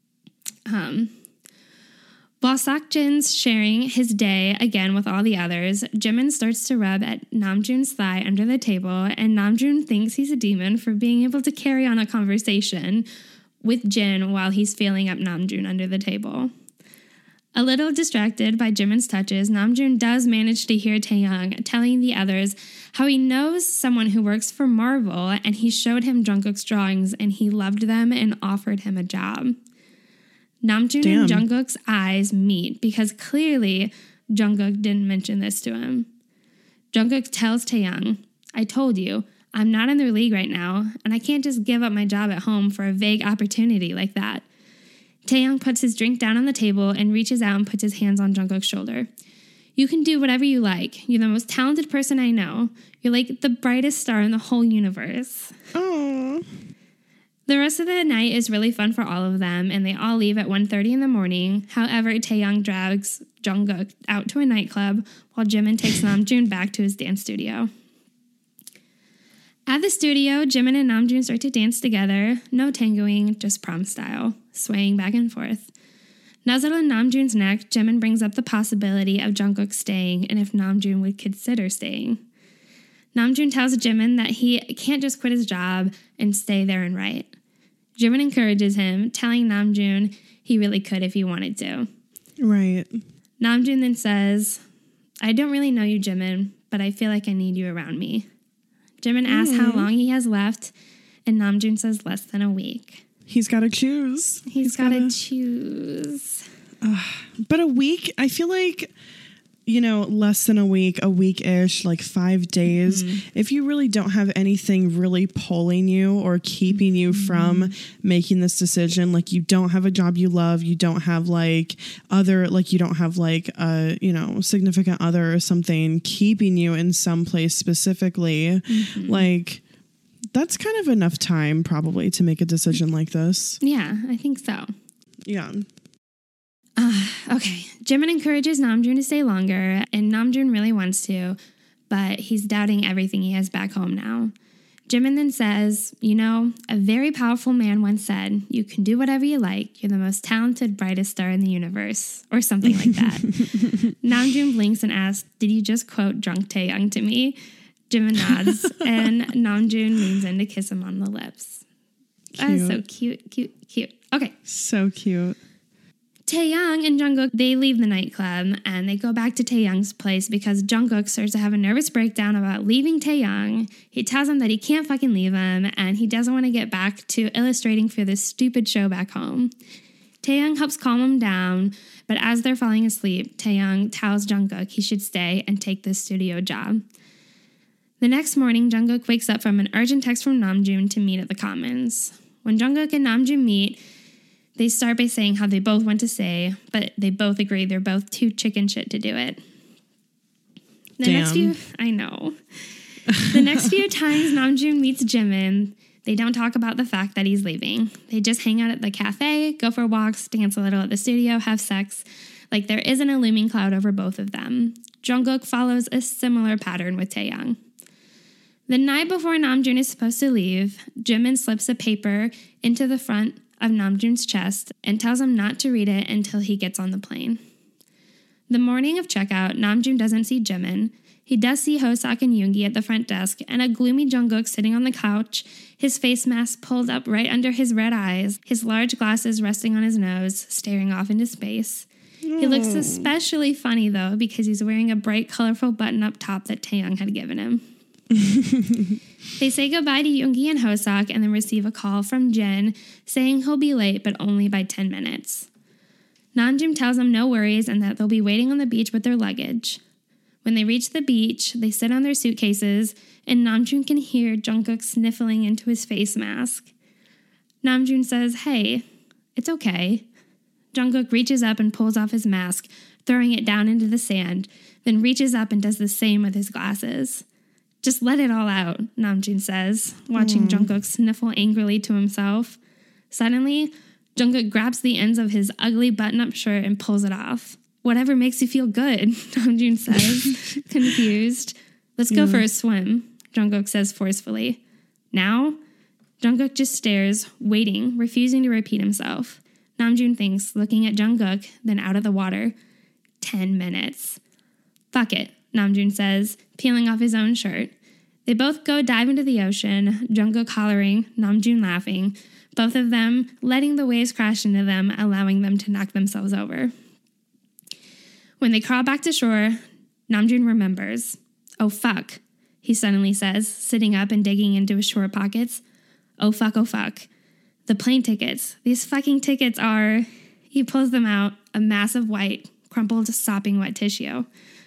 While Seokjin's sharing his day again with all the others, Jimin starts to rub at Namjoon's thigh under the table, and Namjoon thinks he's a demon for being able to carry on a conversation with Jin while he's feeling up Namjoon under the table. A little distracted by Jimin's touches, Namjoon does manage to hear Taehyung telling the others how he knows someone who works for Marvel, and he showed him Jungkook's drawings and he loved them and offered him a job. Namjoon and Jungkook's eyes meet because clearly Jungkook didn't mention this to him. Jungkook tells Taehyung, I told you, I'm not in their league right now, and I can't just give up my job at home for a vague opportunity like that. Taehyung puts his drink down on the table and reaches out and puts his hands on Jungkook's shoulder. You can do whatever you like. You're the most talented person I know. You're like the brightest star in the whole universe. Aww. The rest of the night is really fun for all of them, and they all leave at 1:30 in the morning. However, Taehyung drags Jungkook out to a nightclub while Jimin takes Namjoon back to his dance studio. At the studio, Jimin and Namjoon start to dance together. No tangoing, just prom style, swaying back and forth. Nuzzled on Namjoon's neck, Jimin brings up the possibility of Jungkook staying and if Namjoon would consider staying. Namjoon tells Jimin that he can't just quit his job and stay there and write. Jimin encourages him, telling Namjoon he really could if he wanted to. Right. Namjoon then says, I don't really know you, Jimin, but I feel like I need you around me. Jimin asks how long he has left, and Namjoon says less than a week. He's got to choose. He's got to choose. But a week, I feel like, less than a week-ish, like 5 days. If you really don't have anything really pulling you or keeping you from making this decision, like you don't have a job you love, you don't have you don't have a, significant other or something keeping you in some place specifically, like that's kind of enough time probably to make a decision like this. Yeah, I think so. Yeah. Okay, Jimin encourages Namjoon to stay longer, and Namjoon really wants to, but he's doubting everything he has back home now. Jimin then says, a very powerful man once said, you can do whatever you like, you're the most talented, brightest star in the universe, or something like that. Namjoon blinks and asks, did you just quote Drunk Taehyung to me? Jimin nods, and Namjoon leans in to kiss him on the lips. That is so cute. Okay. So cute. Taehyung and Jungkook, they leave the nightclub and they go back to Taehyung's place because Jungkook starts to have a nervous breakdown about leaving Taehyung. He tells him that he can't fucking leave him and he doesn't want to get back to illustrating for this stupid show back home. Taehyung helps calm him down, but as they're falling asleep, Taehyung tells Jungkook he should stay and take this studio job. The next morning, Jungkook wakes up from an urgent text from Namjoon to meet at the Commons. When Jungkook and Namjoon meet, they start by saying how they both want to stay, but they both agree they're both too chicken shit to do it. The next few times Namjoon meets Jimin, they don't talk about the fact that he's leaving. They just hang out at the cafe, go for walks, dance a little at the studio, have sex. Like there isn't a looming cloud over both of them. Jungkook follows a similar pattern with Taehyung. The night before Namjoon is supposed to leave, Jimin slips a paper into the front of Namjoon's chest and tells him not to read it until he gets on the plane. The morning of checkout, Namjoon doesn't see Jimin. He does see Hoseok and Yoongi at the front desk and a gloomy Jungkook sitting on the couch, his face mask pulled up right under his red eyes, his large glasses resting on his nose, staring off into space. He looks especially funny, though, because he's wearing a bright, colorful button-up top that Taehyung had given him. They say goodbye to Yoongi and Hoseok and then receive a call from Jin saying he'll be late but only by 10 minutes. Namjoon tells them no worries and that they'll be waiting on the beach with their luggage. When they reach the beach, they sit on their suitcases and Namjoon can hear Jungkook sniffling into his face mask. Namjoon says, hey, it's okay. Jungkook reaches up and pulls off his mask, throwing it down into the sand, then reaches up and does the same with his glasses. Just let it all out, Namjoon says, watching Jungkook sniffle angrily to himself. Suddenly, Jungkook grabs the ends of his ugly button-up shirt and pulls it off. Whatever makes you feel good, Namjoon says, confused. Let's go for a swim, Jungkook says forcefully. Now? Jungkook just stares, waiting, refusing to repeat himself. Namjoon thinks, looking at Jungkook, then out of the water. 10 minutes. Fuck it, Namjoon says, peeling off his own shirt. They both go dive into the ocean, Jungkook hollering, Namjoon laughing, both of them letting the waves crash into them, allowing them to knock themselves over. When they crawl back to shore, Namjoon remembers. Oh fuck, he suddenly says, sitting up and digging into his short pockets. Oh fuck, oh fuck. The plane tickets. These fucking tickets are... He pulls them out, a mass of white, crumpled, sopping wet tissue.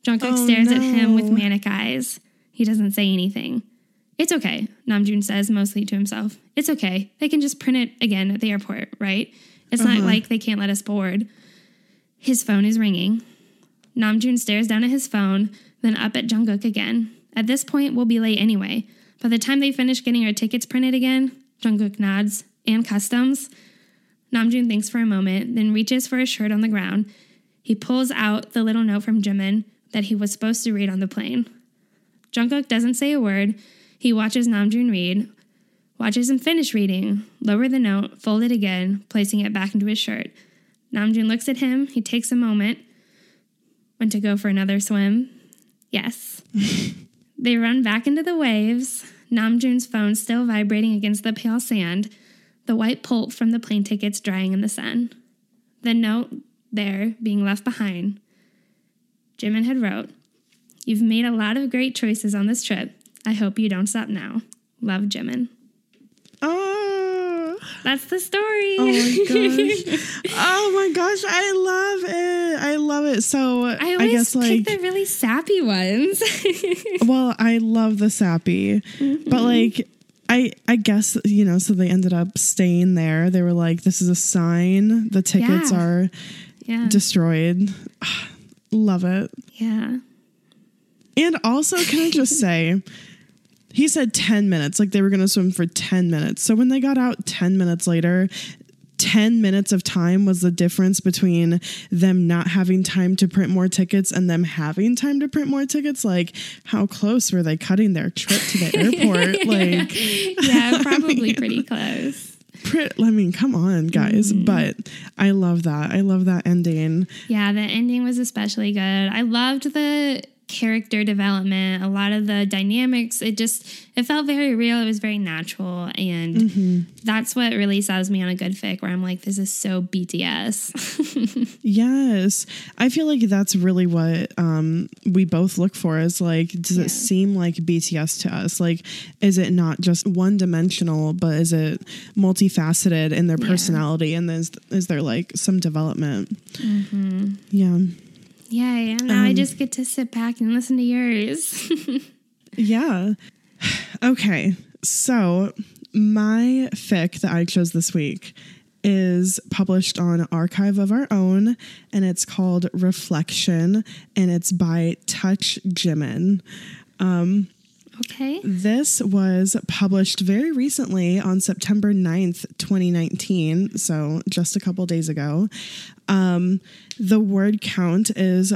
Jungkook stares at him with manic eyes. He doesn't say anything. It's okay, Namjoon says, mostly to himself. It's okay. They can just print it again at the airport, right? It's not like they can't let us board. His phone is ringing. Namjoon stares down at his phone, then up at Jungkook again. At this point, we'll be late anyway. By the time they finish getting our tickets printed again, Jungkook nods. And customs? Namjoon thinks for a moment, then reaches for his shirt on the ground. He pulls out the little note from Jimin that he was supposed to read on the plane. Jungkook doesn't say a word. He watches Namjoon read, watches him finish reading, lower the note, fold it again, placing it back into his shirt. Namjoon looks at him. He takes a moment. Went to go for another swim. Yes. They run back into the waves. Namjoon's phone still vibrating against the pale sand. The white pulp from the plane tickets drying in the sun. The note there being left behind. Jimin had wrote, "You've made a lot of great choices on this trip. I hope you don't stop now. Love, Jimin." Oh, that's the story. Oh my gosh. Oh my gosh. I love it. I love it. So I guess pick the really sappy ones. Well, I love the sappy, but like, I guess, you know, so they ended up staying there. They were like, this is a sign. The tickets are destroyed. Love it. Yeah. And also, can I just say, he said 10 minutes, like they were going to swim for 10 minutes. So when they got out 10 minutes later, 10 minutes of time was the difference between them not having time to print more tickets and them having time to print more tickets. Like, how close were they cutting their trip to the airport? Like, yeah, probably pretty close. I mean, come on, guys. But I love that. I love that ending. Yeah, the ending was especially good. I loved the character development, a lot of the dynamics. It felt very real. It was very natural. And that's what really sells me on a good fic, where I'm like, this is so BTS. Yes. I feel like that's really what we both look for, is like, does it seem like BTS to us? Like, is it not just one dimensional, but is it multifaceted in their personality? And is there like some development? Yeah. Yeah, now I just get to sit back and listen to yours. Yeah. Okay, so my fic that I chose this week is published on Archive of Our Own, and it's called Reflection, and it's by Touch Jimin. Okay. This was published very recently on September 9th, 2019, so just a couple days ago. The word count is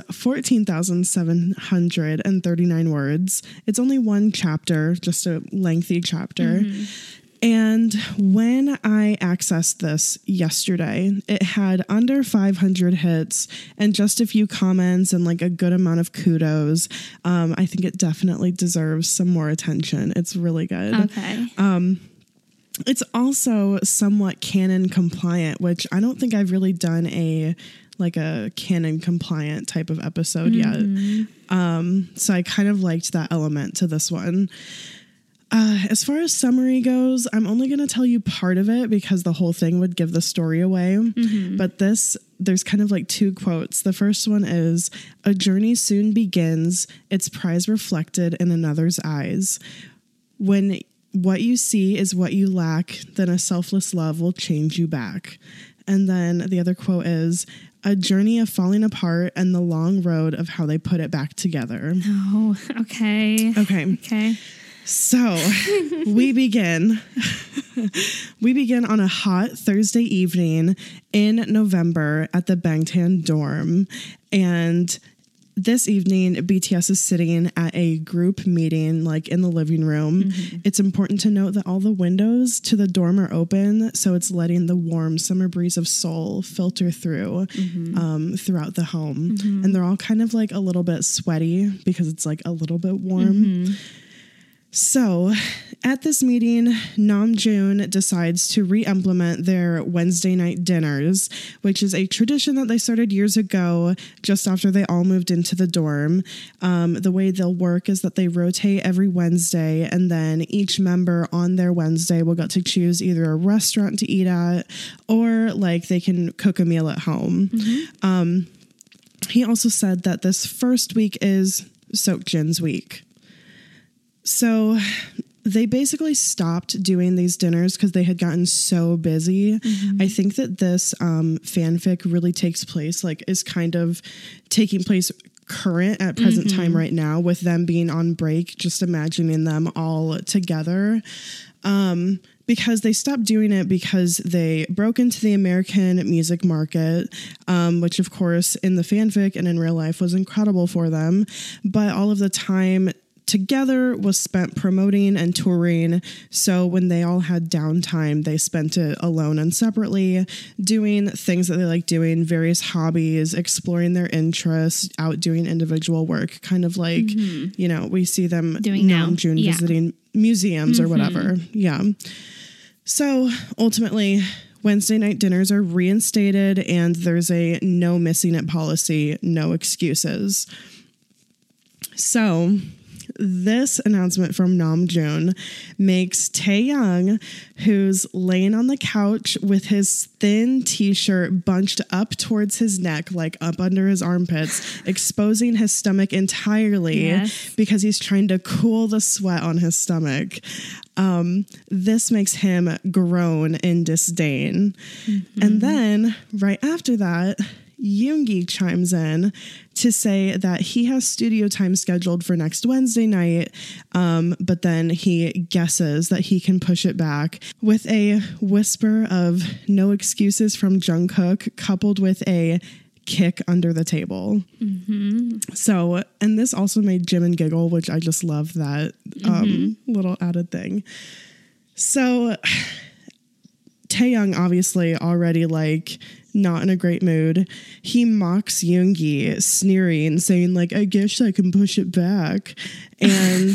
14,739 words. It's only one chapter, just a lengthy chapter. And when I accessed this yesterday, it had under 500 hits and just a few comments and like a good amount of kudos. I think it definitely deserves some more attention. It's really good. Okay. It's also somewhat canon compliant, which I don't think I've really done a canon compliant type of episode yet. So I kind of liked that element to this one. As far as summary goes, I'm only going to tell you part of it because the whole thing would give the story away. But there's kind of like two quotes. The first one is, "A journey soon begins, its prize reflected in another's eyes. When what you see is what you lack, then a selfless love will change you back." And then the other quote is, "A journey of falling apart and the long road of how they put it back together." Oh, okay. Okay. So we begin. We begin on a hot Thursday evening in November at the Bangtan dorm. And this evening, BTS is sitting at a group meeting, like in the living room. It's important to note that all the windows to the dorm are open, so it's letting the warm summer breeze of Seoul filter through throughout the home. And they're all kind of like a little bit sweaty because it's like a little bit warm. So at this meeting, Namjoon decides to re-implement their Wednesday night dinners, which is a tradition that they started years ago, just after they all moved into the dorm. The way they'll work is that they rotate every Wednesday, and then each member on their Wednesday will get to choose either a restaurant to eat at, or like they can cook a meal at home. he also said that this first week is Seokjin's week. So they basically stopped doing these dinners because they had gotten so busy. I think that this fanfic really takes place, like is kind of taking place current at present time right now with them being on break, just imagining them all together. Because they stopped doing it because they broke into the American music market, which of course in the fanfic and in real life was incredible for them. But all of the time together was spent promoting and touring. So when they all had downtime, they spent it alone and separately, doing things that they like doing, various hobbies, exploring their interests, out doing individual work, kind of like, you know, we see them doing now. June visiting museums or whatever. Yeah. So ultimately, Wednesday night dinners are reinstated and there's a no missing it policy, no excuses. So this announcement from Namjoon makes Taehyung, who's laying on the couch with his thin t-shirt bunched up towards his neck, like up under his armpits, exposing his stomach entirely because he's trying to cool the sweat on his stomach. This makes him groan in disdain. And then right after that, Yoongi chimes in to say that he has studio time scheduled for next Wednesday night, but then he guesses that he can push it back with a whisper of no excuses from Jungkook coupled with a kick under the table. So, and this also made Jimin giggle, which I just love that little added thing. So Taehyung obviously already like not in a great mood. He mocks Yoongi, sneering, saying like, I guess I can push it back. And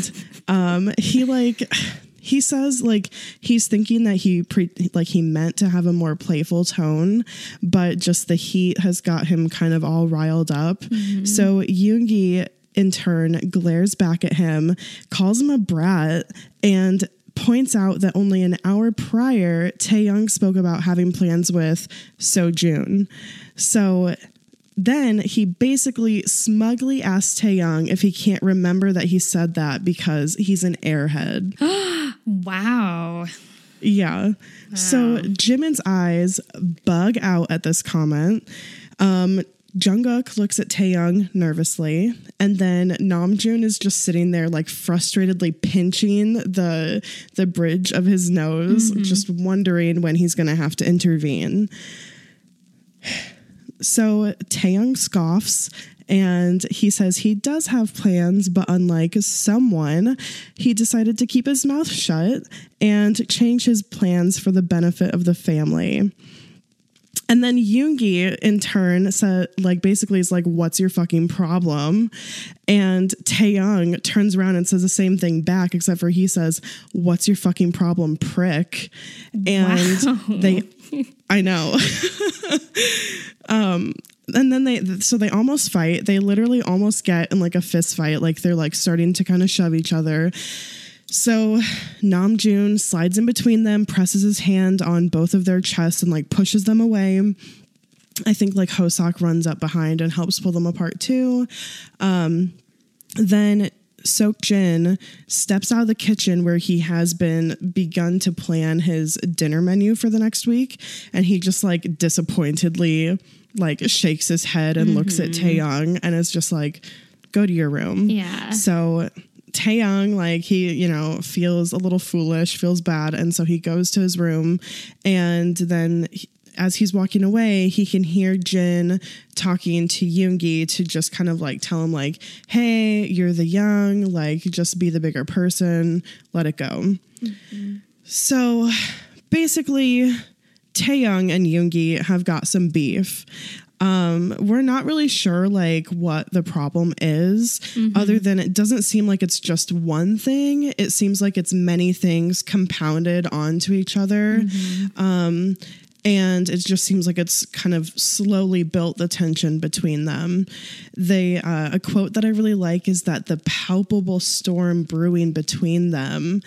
he says like he's thinking that he meant to have a more playful tone, but just the heat has got him kind of all riled up. So Yoongi in turn glares back at him, calls him a brat, and points out that only an hour prior, Taehyung spoke about having plans with Sojun. So then he basically smugly asks Taehyung if he can't remember that he said that because he's an airhead. Wow. Yeah. Wow. So Jimin's eyes bug out at this comment. Jungkook looks at Taehyung nervously, and then Namjoon is just sitting there like frustratedly pinching the bridge of his nose, just wondering when he's going to have to intervene. So Taehyung scoffs and he says he does have plans, but unlike someone, he decided to keep his mouth shut and change his plans for the benefit of the family. And then Yoongi in turn said, like, basically is like, what's your fucking problem? And Taehyung turns around and says the same thing back, except for he says, what's your fucking problem, prick? And I know. And then they almost fight. They literally almost get in like a fist fight. Like they're like starting to kind of shove each other. So Namjoon slides in between them, presses his hand on both of their chests and like pushes them away. I think like Hoseok runs up behind and helps pull them apart too. Then Seokjin steps out of the kitchen where he has begun to plan his dinner menu for the next week. And he just like disappointedly like shakes his head and looks at Taehyung and is just like, go to your room. Yeah. So Taehyung, like he, you know, feels a little foolish, feels bad. And so he goes to his room and then as he's walking away, he can hear Jin talking to Yoongi to just kind of like tell him like, hey, you're the young, like just be the bigger person, let it go. So basically Taehyung and Yoongi have got some beef. We're not really sure like what the problem is other than it doesn't seem like it's just one thing. It seems like it's many things compounded onto each other. And it just seems like it's kind of slowly built the tension between them. A quote that I really like is that the palpable storm brewing between them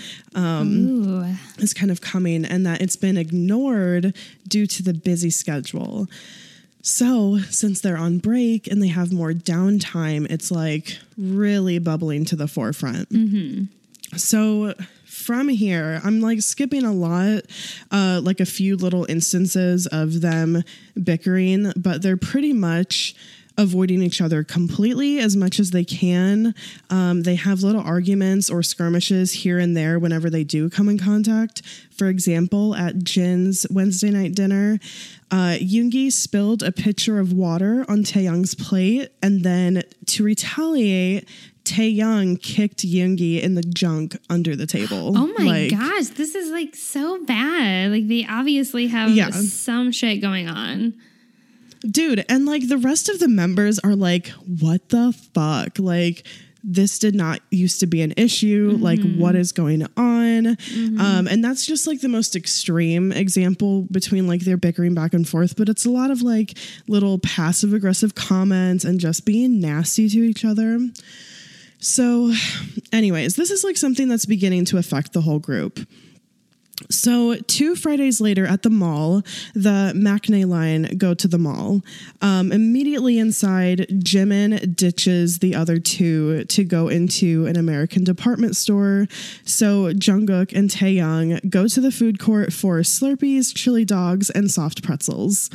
is kind of coming and that it's been ignored due to the busy schedule. So since they're on break and they have more downtime, it's like really bubbling to the forefront. So from here, I'm like skipping a lot, like a few little instances of them bickering, but they're pretty much avoiding each other completely as much as they can. They have little arguments or skirmishes here and there whenever they do come in contact. For example, at Jin's Wednesday night dinner, Yoongi spilled a pitcher of water on Taeyoung's plate, and then to retaliate, Taeyoung kicked Yoongi in the junk under the table. Oh my gosh, this is like so bad. Like they obviously have some shit going on. Dude, and like the rest of the members are like, what the fuck? Like, this did not used to be an issue. Like, what is going on? And that's just like the most extreme example between like their bickering back and forth. But it's a lot of like little passive aggressive comments and just being nasty to each other. So anyways, this is like something that's beginning to affect the whole group. So 2 Fridays later at the mall, the Maknae line go to the mall. Immediately inside, Jimin ditches the other two to go into an American department store. So Jungkook and Taeyoung go to the food court for Slurpees, chili dogs, and soft pretzels.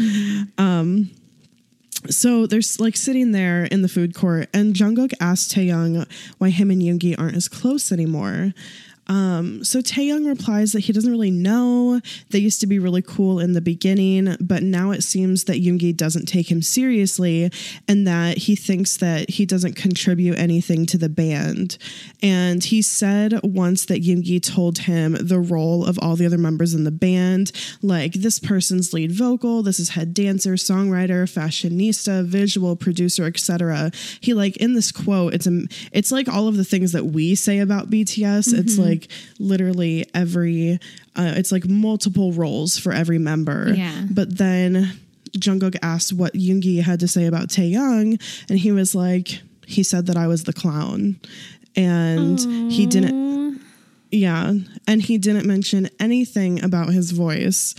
So they're like sitting there in the food court, and Jungkook asks Taeyoung why him and Yoongi aren't as close anymore. So Taeyoung replies that he doesn't really know. They used to be really cool in the beginning, but now it seems that Yoongi doesn't take him seriously and that he thinks that he doesn't contribute anything to the band. And he said once that Yoongi told him the role of all the other members in the band, like this person's lead vocal, this is head dancer, songwriter, fashionista, visual producer, etc. He like in this quote, it's like all of the things that we say about BTS. It's like literally every it's like multiple roles for every member. But then Jungkook asked what Yoongi had to say about Taeyoung, and he was like, he said that I was the clown, and he didn't and he didn't mention anything about his voice.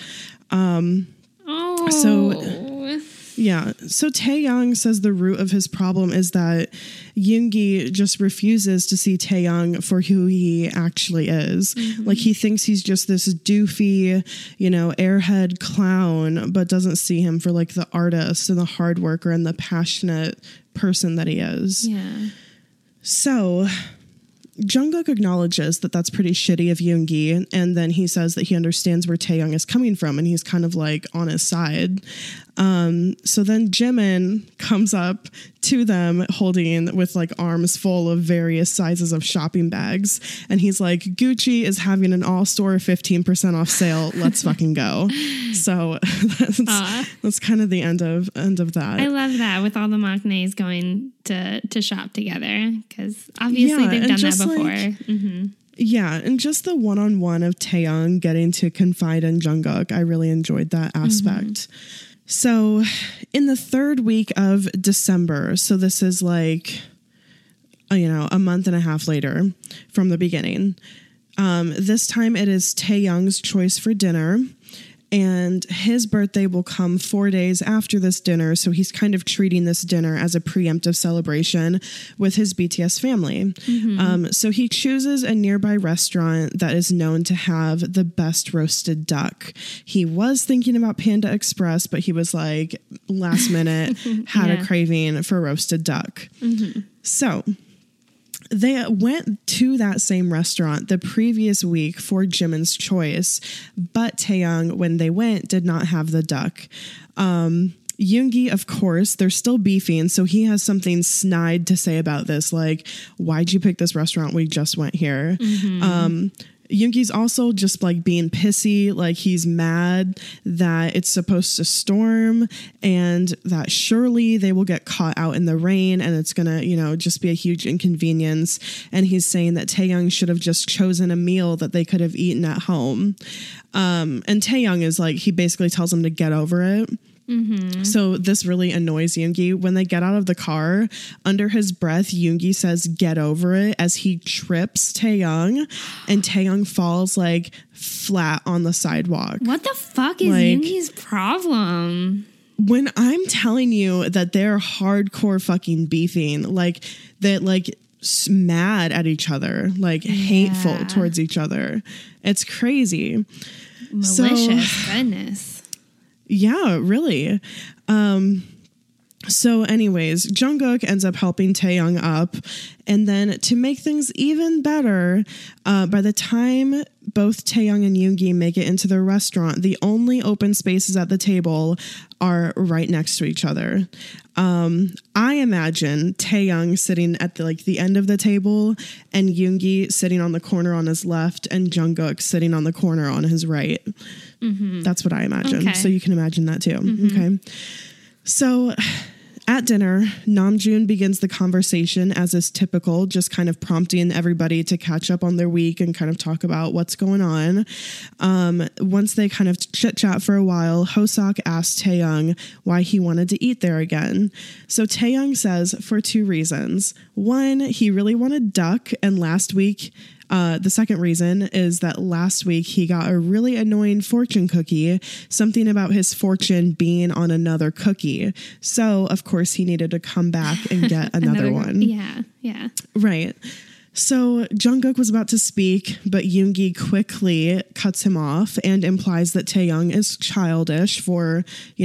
So Taeyoung says the root of his problem is that Yoongi just refuses to see Taeyoung for who he actually is. Like he thinks he's just this doofy, airhead clown, but doesn't see him for like the artist and the hard worker and the passionate person that he is. So Jungkook acknowledges that that's pretty shitty of Yoongi, and then he says that he understands where Taeyoung is coming from, and he's kind of like on his side. So then Jimin comes up to them holding with like arms full of various sizes of shopping bags, and he's like, Gucci is having an all-store 15% off sale. Let's fucking go. So that's kind of the end of that. I love that, with all the Maknaes going to shop together, because obviously they've done that before. Yeah, and just the one-on-one of Taeyoung getting to confide in Jungkook, I really enjoyed that aspect. So in the 3rd week of December, so this is like, a month and a half later from the beginning, this time it is Taeyoung's choice for dinner. And his birthday will come 4 days after this dinner. So he's kind of treating this dinner as a preemptive celebration with his BTS family. So he chooses a nearby restaurant that is known to have the best roasted duck. He was thinking about Panda Express, but he was like, last minute, had a craving for roasted duck. So they went to that same restaurant the previous week for Jimin's choice, but Taeyoung, when they went, did not have the duck. Yoongi, of course, they're still beefing, so he has something snide to say about this, like, why'd you pick this restaurant? We just went here. Yoongi's also just like being pissy, like he's mad that it's supposed to storm and that surely they will get caught out in the rain and it's gonna, just be a huge inconvenience. And he's saying that Taeyoung should have just chosen a meal that they could have eaten at home. And Taeyoung is like, he basically tells him to get over it. So this really annoys Yoongi. When they get out of the car, under his breath, Yoongi says, get over it, as he trips Taeyoung, and Taeyoung falls like flat on the sidewalk. What the fuck is Yoongi's problem? when I'm telling you that they're hardcore fucking beefing, like that, like mad at each other, like hateful towards each other. It's crazy. Malicious, goodness. Yeah, really. So anyways, Jungkook ends up helping Taehyung up. And then to make things even better, by the time both Taehyung and Yoongi make it into the restaurant, the only open spaces at the table are right next to each other. I imagine Taehyung sitting at the end of the table and Yoongi sitting on the corner on his left and Jungkook sitting on the corner on his right. Mm-hmm. That's what I imagine. Okay. So you can imagine that too. Mm-hmm. Okay. So at dinner, Namjoon begins the conversation as is typical, just kind of prompting everybody to catch up on their week and kind of talk about what's going on. Once they kind of chit-chat for a while, Hoseok asks Taehyung why he wanted to eat there again. So Taehyung says for 2 reasons. One, he really wanted duck, and last week... the second reason is that last week he got a really annoying fortune cookie, something about his fortune being on another cookie. So, of course, he needed to come back and get another one. Yeah. Right. So Jungkook was about to speak, but Yoongi quickly cuts him off and implies that Taehyung is childish for,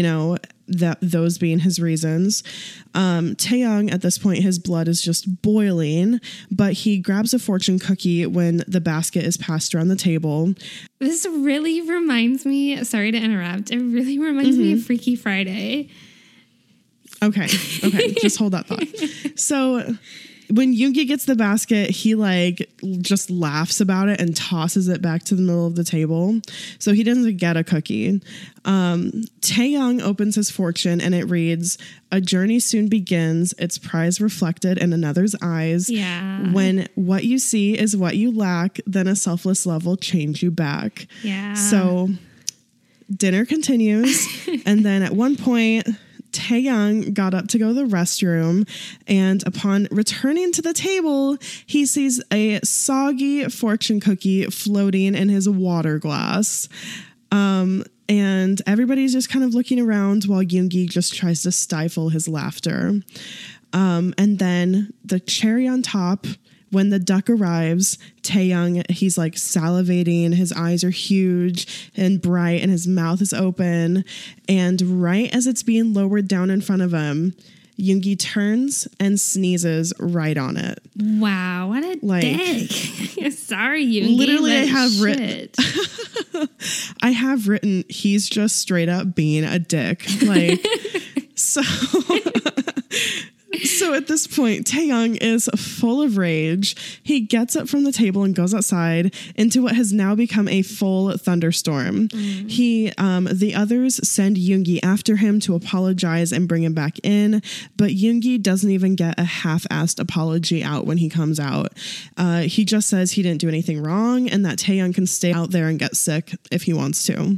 those being his reasons. Taehyung, at this point, his blood is just boiling, but he grabs a fortune cookie when the basket is passed around the table. This really reminds me, sorry to interrupt, it really reminds me of Freaky Friday. Okay, just hold that thought. So... when Yoongi gets the basket, he just laughs about it and tosses it back to the middle of the table. So he doesn't get a cookie. Taehyung opens his fortune and it reads, "A journey soon begins, its prize reflected in another's eyes. Yeah. When what you see is what you lack, then a selfless love will change you back." Yeah. So dinner continues. And then at one point... Taehyung got up to go to the restroom, and upon returning to the table, he sees a soggy fortune cookie floating in his water glass. And everybody's just kind of looking around while Yoongi just tries to stifle his laughter. And then the cherry on top, when the duck arrives, Taehyung, he's salivating. His eyes are huge and bright and his mouth is open. And right as it's being lowered down in front of him, Yoongi turns and sneezes right on it. Wow, what a dick. Sorry, Yoongi. Literally, I have written, he's just straight up being a dick. So at this point, Taehyung is full of rage. He gets up from the table and goes outside into what has now become a full thunderstorm. The others send Yoongi after him to apologize and bring him back in, but Yoongi doesn't even get a half-assed apology out when he comes out. He just says he didn't do anything wrong and that Taehyung can stay out there and get sick if he wants to.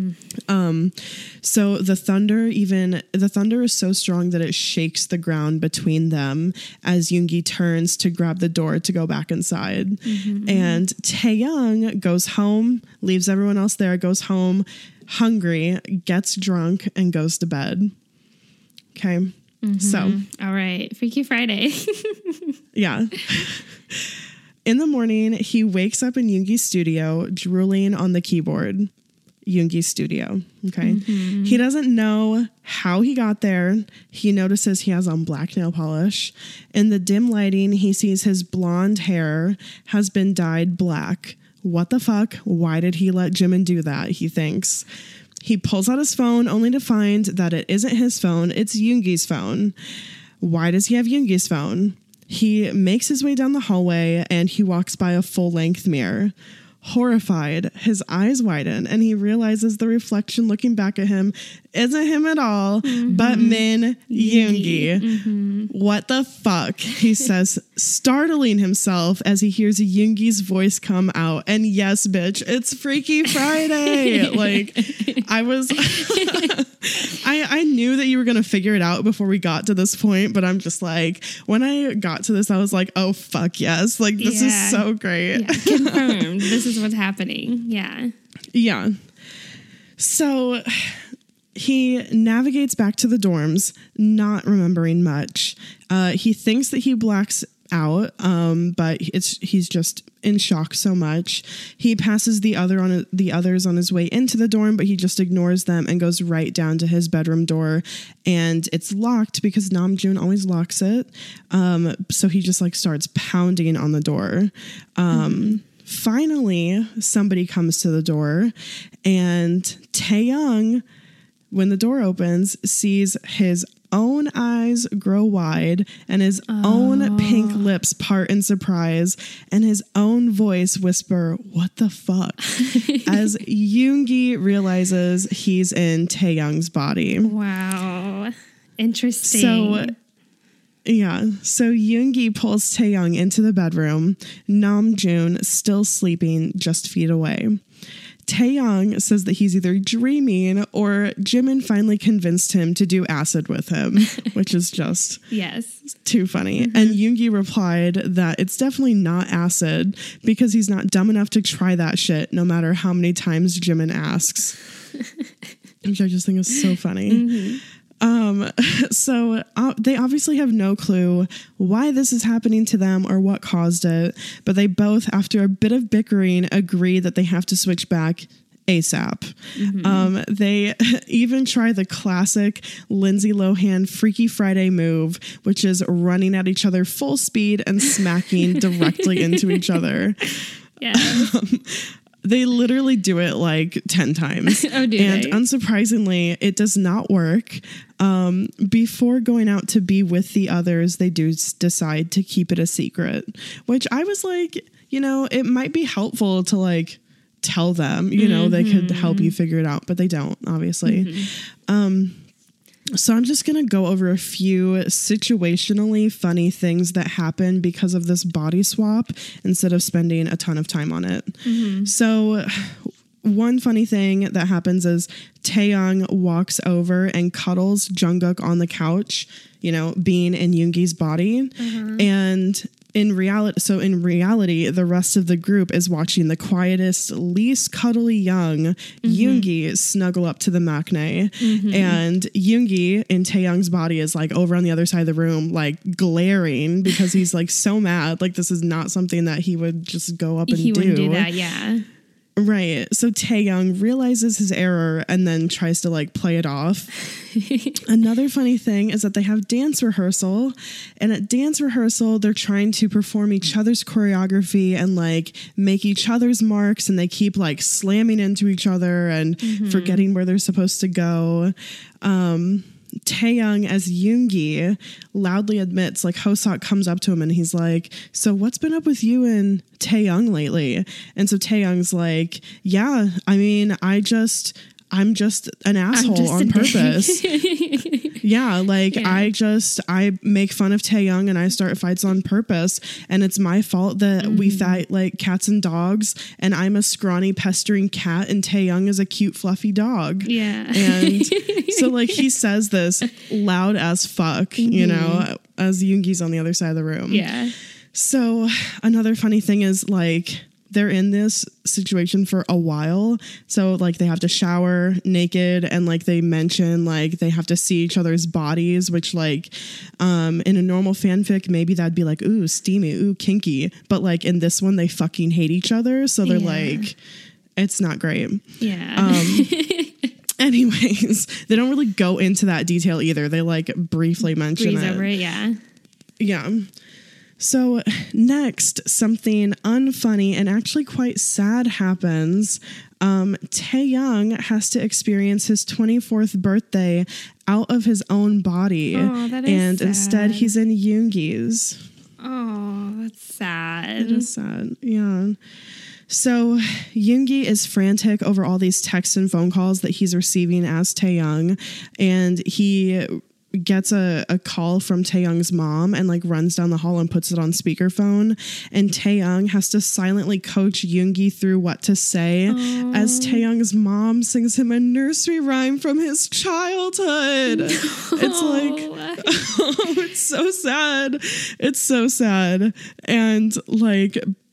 So the thunder is so strong that it shakes the ground between them as Yoongi turns to grab the door to go back inside. Mm-hmm. And Taehyung goes home, leaves everyone else there, goes home hungry, gets drunk, and goes to bed. Okay. Mm-hmm. So. All right. Freaky Friday. Yeah. In the morning, he wakes up in Yoongi's studio, drooling on the keyboard. Yoongi's studio. Okay. Mm-hmm. He doesn't know how he got there. He notices he has on black nail polish. In the dim lighting, he sees his blonde hair has been dyed black. What the fuck? Why did he let Jimin do that? He thinks. He pulls out his phone only to find that it isn't his phone. It's Yoongi's phone. Why does he have Yoongi's phone? He makes his way down the hallway and he walks by a full-length mirror. Horrified, his eyes widen and he realizes the reflection looking back at him isn't him at all, but Min Yoongi. Mm-hmm. What the fuck? He says, startling himself as he hears Yoongi's voice come out. And yes, bitch, it's Freaky Friday. I was, I knew that you were going to figure it out before we got to this point, but I'm just when I got to this, I was oh, fuck yes. This is so great. Yeah, confirmed. This is what's happening. Yeah. Yeah. So he navigates back to the dorms, not remembering much. He thinks that he blacks out, but he's just in shock so much. He passes the others on his way into the dorm, but he just ignores them and goes right down to his bedroom door, and it's locked because Namjoon always locks it. So he just like starts pounding on the door. Finally, somebody comes to the door, and Taeyoung, when the door opens, sees his own eyes grow wide and his own pink lips part in surprise and his own voice whisper, "What the fuck?" as Yoongi realizes he's in Taeyoung's body. Wow. Interesting. So Yoongi pulls Taeyoung into the bedroom, Namjoon still sleeping just feet away. Taeyoung says that he's either dreaming or Jimin finally convinced him to do acid with him, which is just too funny. And Yoongi replied that it's definitely not acid because he's not dumb enough to try that shit no matter how many times Jimin asks, which I just think is so funny. So they obviously have no clue why this is happening to them or what caused it, but they both, after a bit of bickering, agree that they have to switch back ASAP. They even try the classic Lindsay Lohan Freaky Friday move, which is running at each other full speed and smacking directly into each other. They literally do it like 10 times. Unsurprisingly, it does not work. Before going out to be with the others, they do decide to keep it a secret, which I was like, it might be helpful to like tell them, they could help you figure it out, but they don't, obviously. So I'm just going to go over a few situationally funny things that happen because of this body swap instead of spending a ton of time on it. So one funny thing that happens is Taeyoung walks over and cuddles Jungkook on the couch, being in Yoongi's body. And in reality, the rest of the group is watching the quietest, least cuddly young Yoongi snuggle up to the maknae. And Yoongi in Taeyoung's body is like over on the other side of the room, like glaring because he's like so mad. Like this is not something that he would just go up and do. He wouldn't do that, yeah. Right. So Taeyoung realizes his error and then tries to like play it off. Another funny thing is that they have dance rehearsal, and at dance rehearsal, they're trying to perform each other's choreography and like make each other's marks, and they keep like slamming into each other and forgetting where they're supposed to go. Taeyoung as Yoongi loudly admits, like Hoseok comes up to him and he's like, "So what's been up with you and Taeyoung lately?" And so Taeyoung's like, "Yeah, I mean, I'm just an asshole on purpose." I make fun of Taeyoung and I start fights on purpose, and it's my fault that we fight like cats and dogs, and I'm a scrawny pestering cat and Taeyoung is a cute fluffy dog. Yeah. And so like he says this loud as fuck, as Yoongi's on the other side of the room. Yeah. So another funny thing is like they're in this situation for a while. So like they have to shower naked, and like they mention like they have to see each other's bodies, which like in a normal fanfic, maybe that'd be like, ooh, steamy, ooh, kinky. But like in this one, they fucking hate each other. So they're like, it's not great. Yeah. Anyways, they don't really go into that detail either. They like briefly mention Breeze over it, yeah. Yeah. So next, something unfunny and actually quite sad happens. Taeyoung has to experience his 24th birthday out of his own body. Oh, that is and sad. Instead he's in Yoongi's. Oh, that's sad. It is sad, yeah. So Yoongi is frantic over all these texts and phone calls that he's receiving as Taeyoung, and he gets a call from Taeyoung's mom and like runs down the hall and puts it on speakerphone, and Taeyoung has to silently coach Yoongi through what to say as Taeyoung's mom sings him a nursery rhyme from his childhood. It's like, oh, it's so sad. It's so sad. And like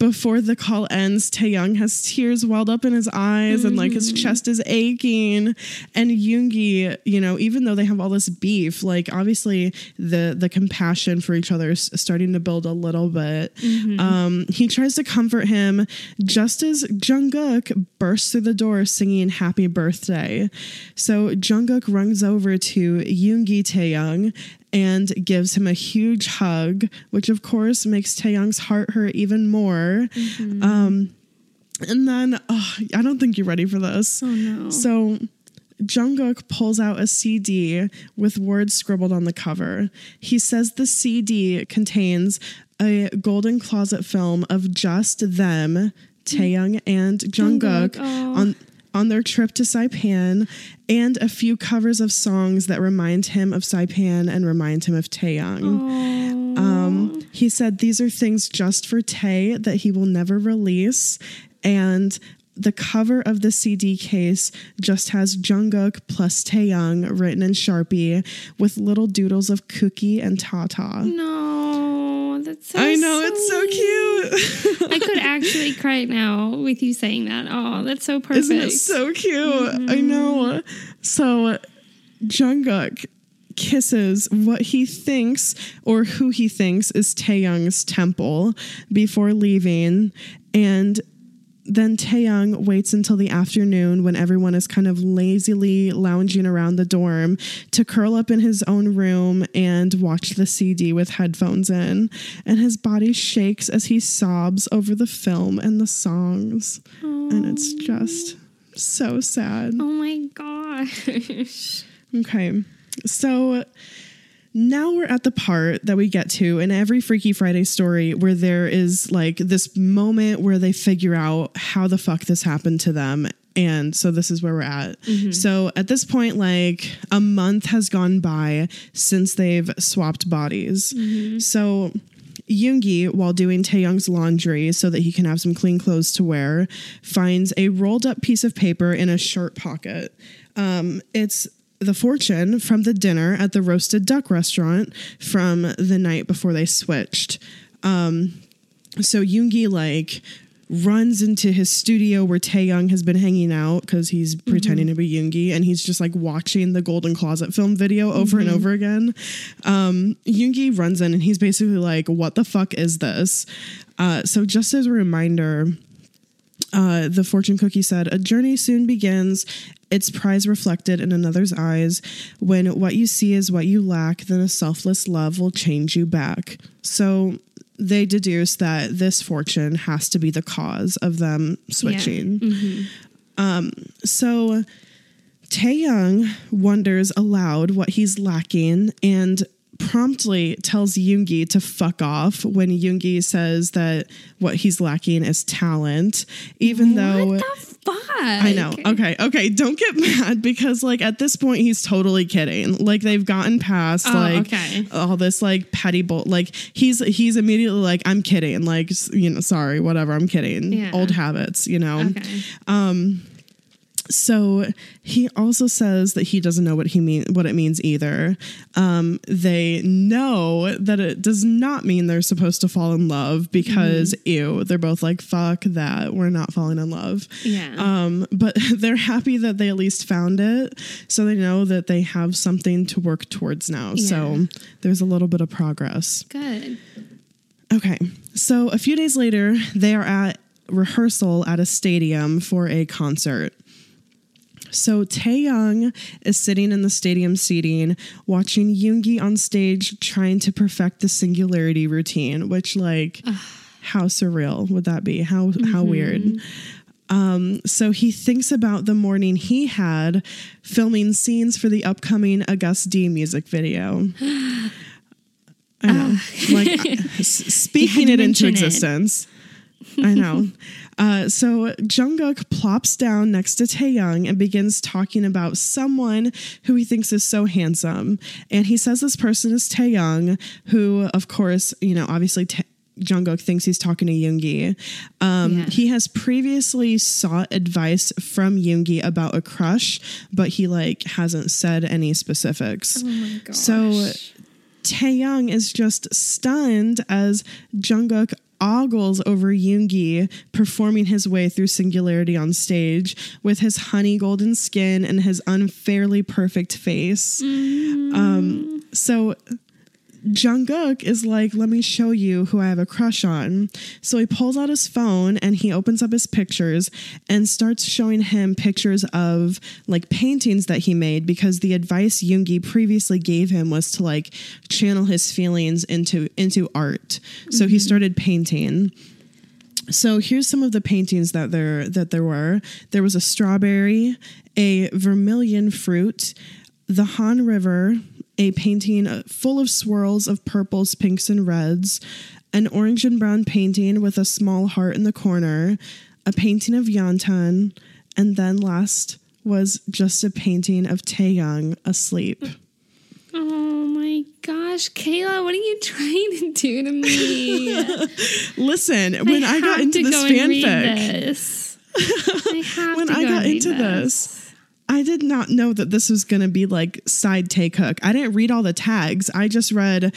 before the call ends, Taeyang has tears welled up in his eyes and like his chest is aching. And Yoongi, you know, even though they have all this beef, like obviously the compassion for each other is starting to build a little bit. He tries to comfort him just as Jungkook bursts through the door singing happy birthday. So Jungkook runs over to Yoongi Taeyang and gives him a huge hug, which of course makes Taeyang's heart hurt even more. And then, I don't think you're ready for this. Oh no. So Jungkook pulls out a CD with words scribbled on the cover. He says the CD contains a golden closet film of just them, Taeyang and Jungkook, on their trip to Saipan, and a few covers of songs that remind him of Saipan and remind him of Taeyang. He said these are things just for Tae that he will never release, and the cover of the CD case just has Jungkook plus Taeyang written in Sharpie with little doodles of Cookie and Tata. No, that's so I know, sweet. it's so cute. I could actually cry now with you saying that. Oh, that's so perfect. Isn't it so cute? I know. So Jungkook kisses what he thinks or who he thinks is Taeyang's temple before leaving, and then Taeyang waits until the afternoon when everyone is kind of lazily lounging around the dorm to curl up in his own room and watch the CD with headphones in. And his body shakes as he sobs over the film and the songs. And it's just so sad. Oh my gosh. Okay. So now we're at the part that we get to in every Freaky Friday story where there is like this moment where they figure out how the fuck this happened to them. And so this is where we're at. So at this point, like a month has gone by since they've swapped bodies. So Yoongi, while doing Taeyang's laundry so that he can have some clean clothes to wear, finds a rolled up piece of paper in a shirt pocket. It's the fortune from the dinner at the Roasted Duck restaurant from the night before they switched. So Yoongi like runs into his studio where Taeyang has been hanging out because he's pretending to be Yoongi, and he's just like watching the Golden Closet film video over and over again. Yoongi runs in and he's basically like, what the fuck is this? So just as a reminder, the fortune cookie said, a journey soon begins, its prize reflected in another's eyes. When what you see is what you lack, then a selfless love will change you back. So they deduce that this fortune has to be the cause of them switching. So Taeyang wonders aloud what he's lacking and promptly tells Yoongi to fuck off when Yoongi says that what he's lacking is talent, even though What the fuck? I know. Okay. Don't get mad because like at this point he's totally kidding. Like they've gotten past all this like petty like he's immediately like, I'm kidding. Like, you know, sorry, whatever. I'm kidding. Yeah. Old habits, you know? Okay. So he also says that he doesn't know what it means either. They know that it does not mean they're supposed to fall in love because ew, they're both like, fuck that, we're not falling in love. Yeah. But they're happy that they at least found it, so they know that they have something to work towards now. Yeah. So there's a little bit of progress. Good. Okay. So a few days later, they are at rehearsal at a stadium for a concert. So Taeyang is sitting in the stadium seating, watching Yoongi on stage trying to perfect the singularity routine, which like, how surreal would that be? How weird. So he thinks about the morning he had filming scenes for the upcoming August D music video. I know, like speaking it into existence. I know. So Jungkook plops down next to Taeyang and begins talking about someone who he thinks is so handsome. And he says this person is Taeyang, who, of course, you know, obviously Jungkook thinks he's talking to Yoongi. He has previously sought advice from Yoongi about a crush, but he like hasn't said any specifics. Oh my gosh. So Taeyang is just stunned as Jungkook ogles over Yoongi performing his way through Singularity on stage with his honey golden skin and his unfairly perfect face. So Jungkook is like, let me show you who I have a crush on. So he pulls out his phone and he opens up his pictures and starts showing him pictures of like paintings that he made, because the advice Yoongi previously gave him was to like channel his feelings into art. So he started painting. So here's some of the paintings that there were. There was a strawberry, a vermilion fruit, the Han River, a painting full of swirls of purples, pinks, and reds, an orange and brown painting with a small heart in the corner, a painting of Yeontan, and then last was just a painting of Taehyung asleep. Oh my gosh, Kayla, what are you trying to do to me? Listen, when I got into this fanfic, I did not know that this was going to be like side Taekook. I didn't read all the tags. I just read,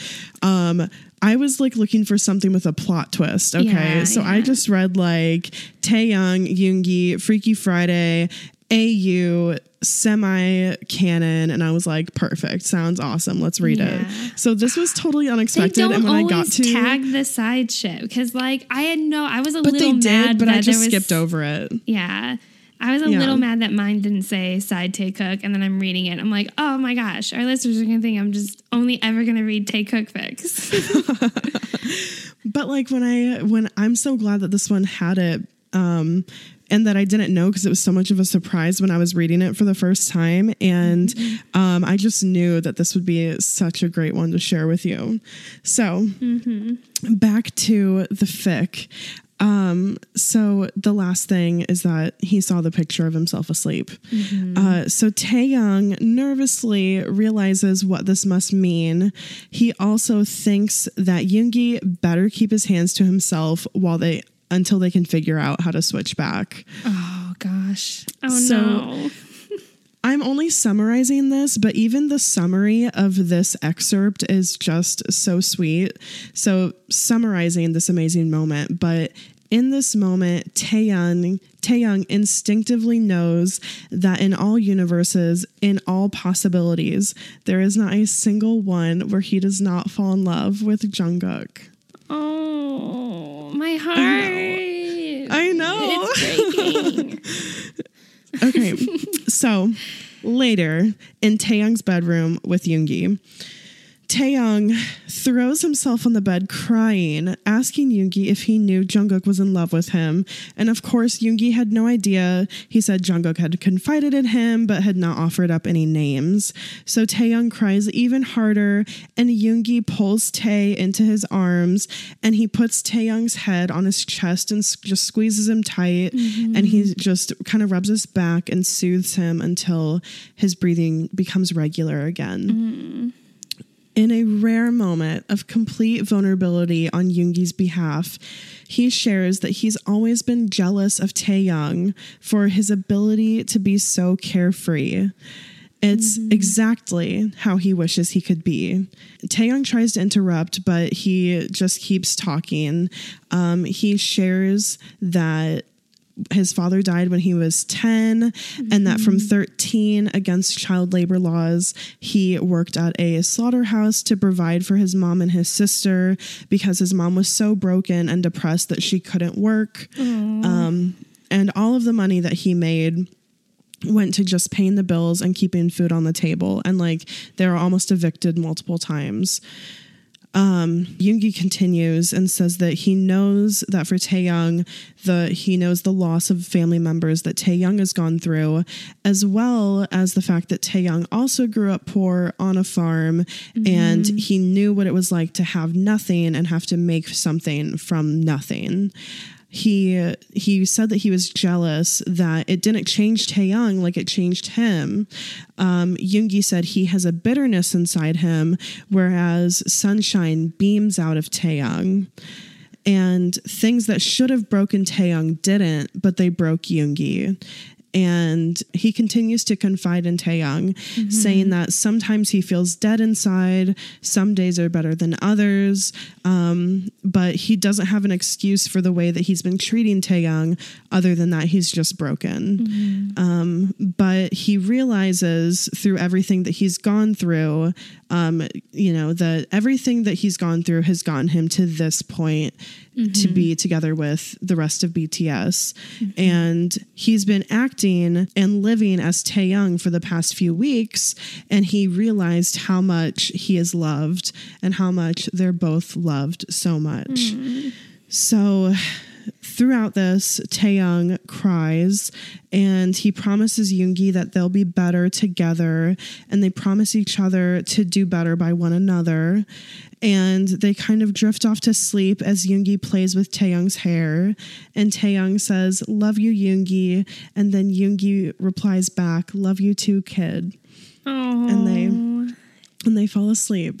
I was like looking for something with a plot twist. Okay. I just read like Taehyung, Yoongi, Freaky Friday, AU, semi-canon, and I was like, perfect. Sounds awesome. Let's read it. So this was totally unexpected. They don't and when always I got to tag the side shit, because like I was a but little they did, mad, but I just was, skipped over it. Yeah. I was a little mad that mine didn't say side Taekook, and then I'm reading it. I'm like, oh my gosh, our listeners are going to think I'm just only ever going to read Taekook fics. But like when I'm so glad that this one had it, and that I didn't know, because it was so much of a surprise when I was reading it for the first time. And I just knew that this would be such a great one to share with you. So back to the fic. So the last thing is that he saw the picture of himself asleep. So Taehyung nervously realizes what this must mean. He also thinks that Yoongi better keep his hands to himself until they can figure out how to switch back. Oh gosh. Oh so, no. I'm only summarizing this, but even the summary of this excerpt is just so sweet. So summarizing this amazing moment, but in this moment, Taehyung instinctively knows that in all universes, in all possibilities, there is not a single one where he does not fall in love with Jungkook. Oh, my heart. I know. It's breaking. Okay, so later in Taehyung's bedroom with Yoongi, Taehyung throws himself on the bed crying, asking Yoongi if he knew Jungkook was in love with him. And of course, Yoongi had no idea. He said Jungkook had confided in him, but had not offered up any names. So Taehyung cries even harder, and Yoongi pulls Tae into his arms, and he puts Taehyung's head on his chest and just squeezes him tight. And he just kind of rubs his back and soothes him until his breathing becomes regular again. In a rare moment of complete vulnerability on Yoongi's behalf, he shares that he's always been jealous of Taehyung for his ability to be so carefree. It's exactly how he wishes he could be. Taehyung tries to interrupt, but he just keeps talking. He shares that his father died when he was 10, and that from 13, against child labor laws, he worked at a slaughterhouse to provide for his mom and his sister because his mom was so broken and depressed that she couldn't work. And all of the money that he made went to just paying the bills and keeping food on the table. And like, they were almost evicted multiple times. Yoongi continues and says that he knows that for Taehyung, he knows the loss of family members that Taehyung has gone through, as well as the fact that Taehyung also grew up poor on a farm, and he knew what it was like to have nothing and have to make something from nothing. He said that he was jealous that it didn't change Taehyung like it changed him. Yoongi said he has a bitterness inside him, whereas sunshine beams out of Taehyung. And things that should have broken Taehyung didn't, but they broke Yoongi. And he continues to confide in Taeyang, saying that sometimes he feels dead inside. Some days are better than others. But he doesn't have an excuse for the way that he's been treating Taeyang, other than that he's just broken. But he realizes through everything that he's gone through, that everything that he's gone through has gotten him to this point to be together with the rest of BTS. And he's been acting and living as Taeyang for the past few weeks, and he realized how much he is loved and how much they're both loved so much. So throughout this, Taeyang cries and he promises Yoongi that they'll be better together, and they promise each other to do better by one another. And they kind of drift off to sleep as Yoongi plays with Taeyang's hair. And Taeyang says, "Love you, Yoongi." And then Yoongi replies back, "Love you too, kid." And they fall asleep.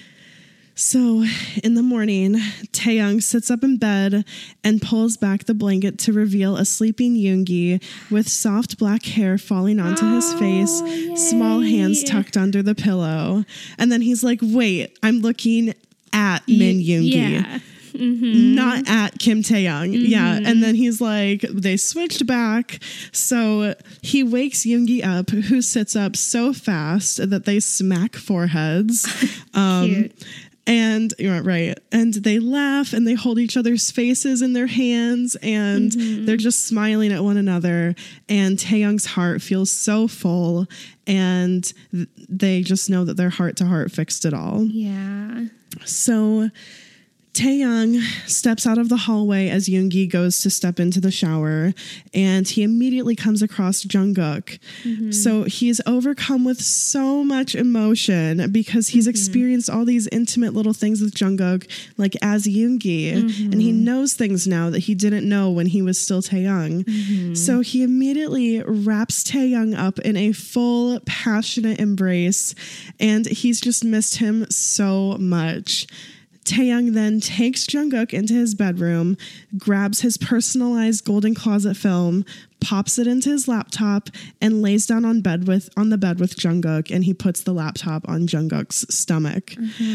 So in the morning, Taeyang sits up in bed and pulls back the blanket to reveal a sleeping Yoongi with soft black hair falling onto his face, small hands tucked under the pillow. And then he's like, wait, I'm looking at Min Yoongi. Not at Kim Taeyang. Yeah. And then he's like, they switched back. So he wakes Yoongi up, who sits up so fast that they smack foreheads. Cute. And you're right. And they laugh and they hold each other's faces in their hands, and they're just smiling at one another. And Taeyang's heart feels so full, and they just know that their heart to heart fixed it all. Yeah. So Taeyang steps out of the hallway as Yoongi goes to step into the shower, and he immediately comes across Jungkook. So he's overcome with so much emotion because he's experienced all these intimate little things with Jungkook, like as Yoongi, and he knows things now that he didn't know when he was still Taeyang. So he immediately wraps Taeyang up in a full, passionate embrace, and he's just missed him so much. Taeyang then takes Jungkook into his bedroom, grabs his personalized golden closet film, pops it into his laptop, and lays down on the bed with Jungkook, and he puts the laptop on Jungkook's stomach.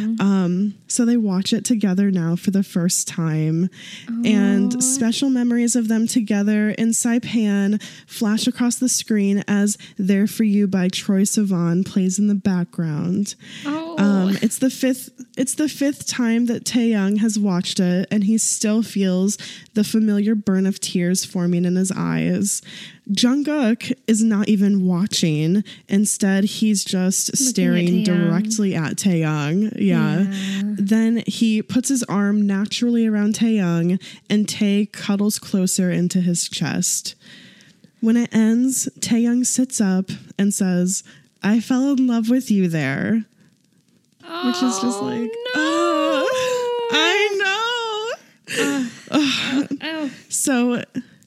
So they watch it together now for the first time, and special memories of them together in Saipan flash across the screen as "There for You" by Troye Sivan plays in the background. It's the fifth time that Taeyang has watched it, and he still feels the familiar burn of tears forming in his eyes. Jungkook is not even watching. Instead, he's just staring directly at Taeyang. Yeah. Then he puts his arm naturally around Taeyang, and Tae cuddles closer into his chest. When it ends, Taeyang sits up and says, "I fell in love with you there." Which is just like, I know. So,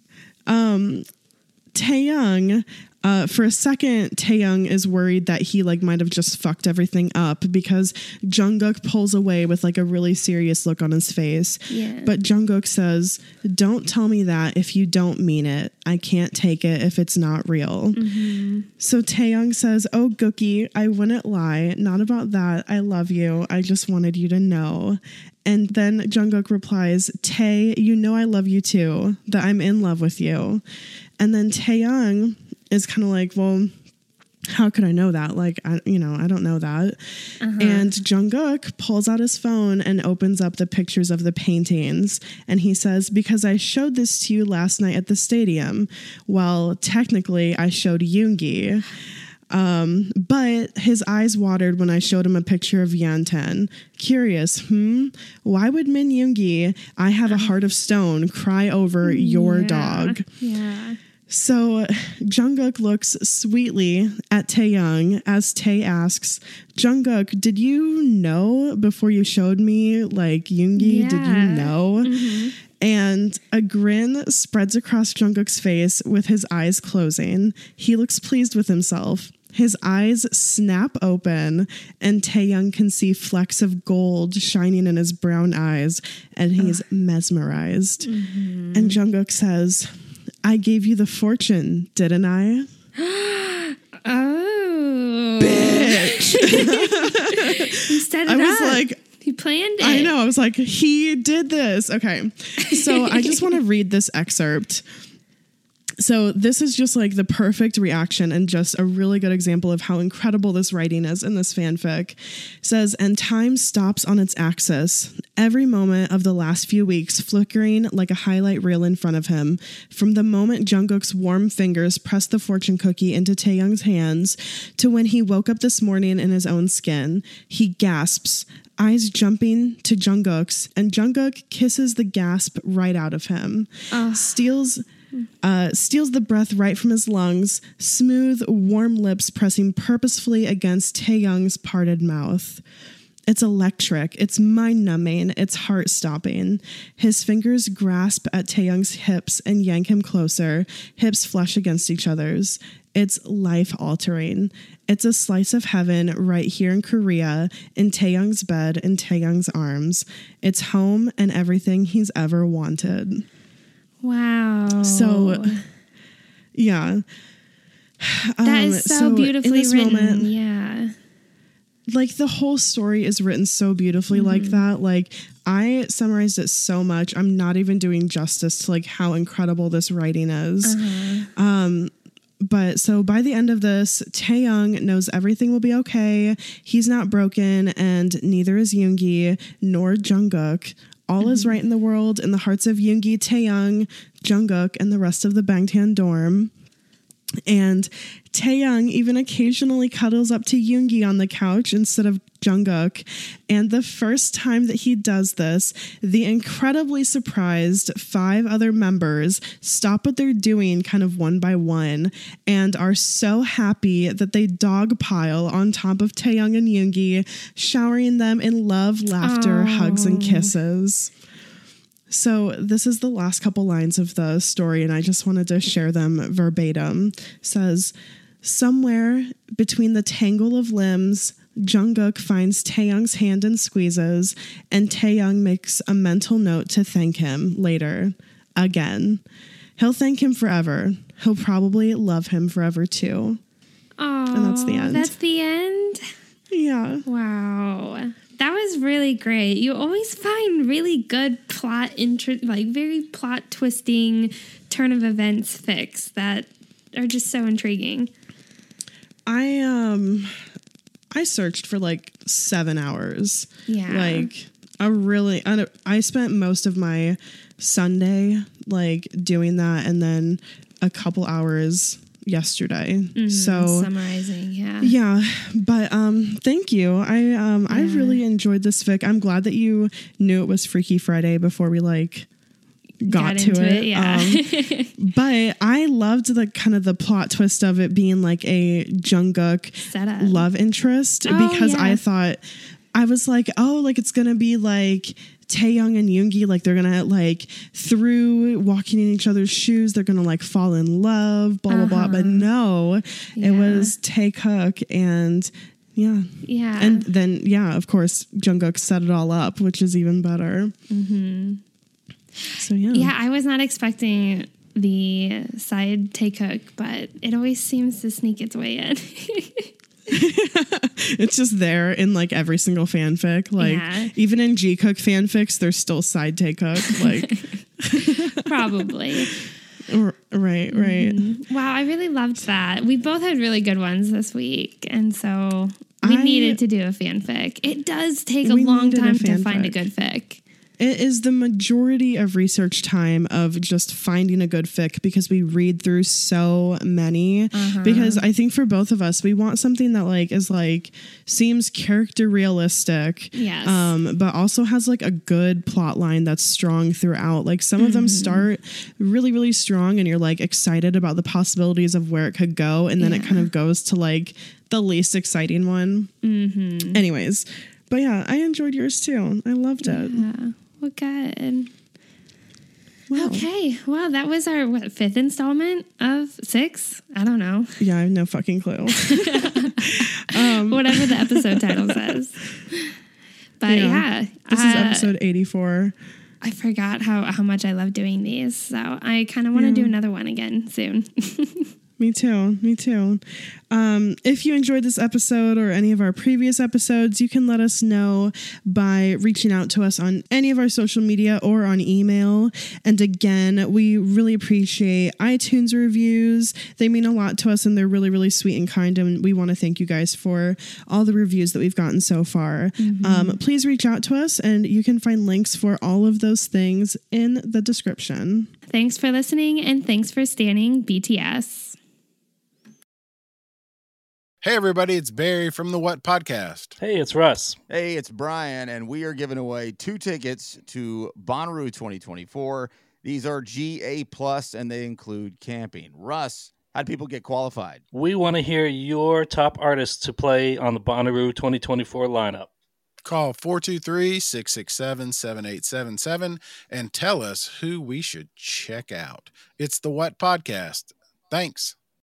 Taeyang, for a second, Taeyang is worried that he might have just fucked everything up, because Jungkook pulls away with a really serious look on his face. Yeah. But Jungkook says, "Don't tell me that if you don't mean it. I can't take it if it's not real." So Taeyang says, "Oh, Gookie, I wouldn't lie. Not about that. I love you. I just wanted you to know." And then Jungkook replies, "Tae, you know I love you too, that I'm in love with you." And then Taeyang is kind of like, "Well, how could I know that? I don't know that." And Jungkook pulls out his phone and opens up the pictures of the paintings. And he says, "Because I showed this to you last night at the stadium. Well, technically I showed Yoongi. But his eyes watered when I showed him a picture of Yanten. Curious, Why would Min Yoongi, I have a heart of stone, cry over your dog?" Yeah. So Jungkook looks sweetly at Taeyang as Tae asks, "Jungkook, did you know before you showed me Yoongi? Did you know?" And a grin spreads across Jungkook's face with his eyes closing. He looks pleased with himself. His eyes snap open, and Taeyang can see flecks of gold shining in his brown eyes, and he's mesmerized. And Jungkook says, I gave you the fortune, didn't I? Oh. Bitch. He set it I was up. like, he planned it. I know. I was like, he did this. Okay. So I just want to read this excerpt. So this is just like the perfect reaction and just a really good example of how incredible this writing is in this fanfic. It says, and time stops on its axis, every moment of the last few weeks flickering like a highlight reel in front of him. From the moment Jungkook's warm fingers pressed the fortune cookie into Taeyoung's hands to when he woke up this morning in his own skin, he gasps, eyes jumping to Jungkook's, and Jungkook kisses the gasp right out of him. Steals the breath right from his lungs, smooth, warm lips pressing purposefully against Taeyoung's parted mouth. It's electric, it's mind-numbing, it's heart-stopping. His fingers grasp at Taeyoung's hips and yank him closer, hips flush against each other's. It's life-altering. It's a slice of heaven right here in Korea, in Taeyoung's bed, in Taeyoung's arms. It's home and everything he's ever wanted. Wow. So, yeah. That is so beautifully written. Moment, yeah. Like the whole story is written so beautifully like that. Like I summarized it so much. I'm not even doing justice to like how incredible this writing is. But so by the end of this, Taeyoung knows everything will be okay. He's not broken, and neither is Yoongi nor Jungkook. All is right in the world, in the hearts of Yoongi, Taeyoung, Jungkook, and the rest of the Bangtan dorm. And Taeyoung even occasionally cuddles up to Yoongi on the couch instead of Jungkook. And the first time that he does this, the incredibly surprised 5 other members stop what they're doing kind of one by one and are so happy that they dogpile on top of Taeyoung and Yoongi, showering them in love, laughter, hugs, and kisses. So this is the last couple lines of the story, and I just wanted to share them verbatim. It says, somewhere between the tangle of limbs, Jungkook finds Taeyoung's hand and squeezes, and Taeyoung makes a mental note to thank him later. Again. He'll thank him forever. He'll probably love him forever too. Oh, and that's the end. That's the end? Yeah. Wow. That was really great. You always find really good plot, like very plot twisting turn of events fics that are just so intriguing. I searched for like 7 hours. Yeah. Like I spent most of my Sunday like doing that, and then a couple hours yesterday. So summarizing, yeah, but thank you. I really enjoyed this fic. I'm glad that you knew it was Freaky Friday before we like got to it. Yeah. But I loved the kind of the plot twist of it being like a Jungkook setup love interest, because I thought, I was like, oh, like it's gonna be like Taeyoung and Yoongi, like they're gonna like through walking in each other's shoes, they're gonna like fall in love, blah blah blah. But no, it was Taekook and and then of course Jungkook set it all up, which is even better. So I was not expecting the side Taekook, but it always seems to sneak its way in. It's just there in like every single fanfic. Like even in Jikook fanfics, there's still side Taekook. Like probably. Right. Wow, I really loved that. We both had really good ones this week, and so we needed to do a fanfic. It does take a long time to find a good fic. It is the majority of research time of just finding a good fic, because we read through so many. Because I think for both of us, we want something that like is like seems character realistic, but also has like a good plot line that's strong throughout. Like some of them start really, really strong, and you're like excited about the possibilities of where it could go, and then it kind of goes to like the least exciting one. Anyways, but yeah, I enjoyed yours too. I loved it. Yeah. Well, good. Wow. Okay. Well, that was our 5th installment of 6? I don't know. Yeah, I have no fucking clue. Whatever the episode title says. But this is episode 84. I forgot how much I love doing these. So I kind of want to do another one again soon. Me too. If you enjoyed this episode or any of our previous episodes, you can let us know by reaching out to us on any of our social media or on email. And again, we really appreciate iTunes reviews. They mean a lot to us and they're really, really sweet and kind. And we want to thank you guys for all the reviews that we've gotten so far. Please reach out to us and you can find links for all of those things in the description. Thanks for listening and thanks for standing BTS. Hey, everybody, it's Barry from the What Podcast. Hey, it's Russ. Hey, it's Brian, and we are giving away 2 tickets to Bonnaroo 2024. These are GA+, and they include camping. Russ, how do people get qualified? We want to hear your top artists to play on the Bonnaroo 2024 lineup. Call 423-667-7877 and tell us who we should check out. It's the What Podcast. Thanks.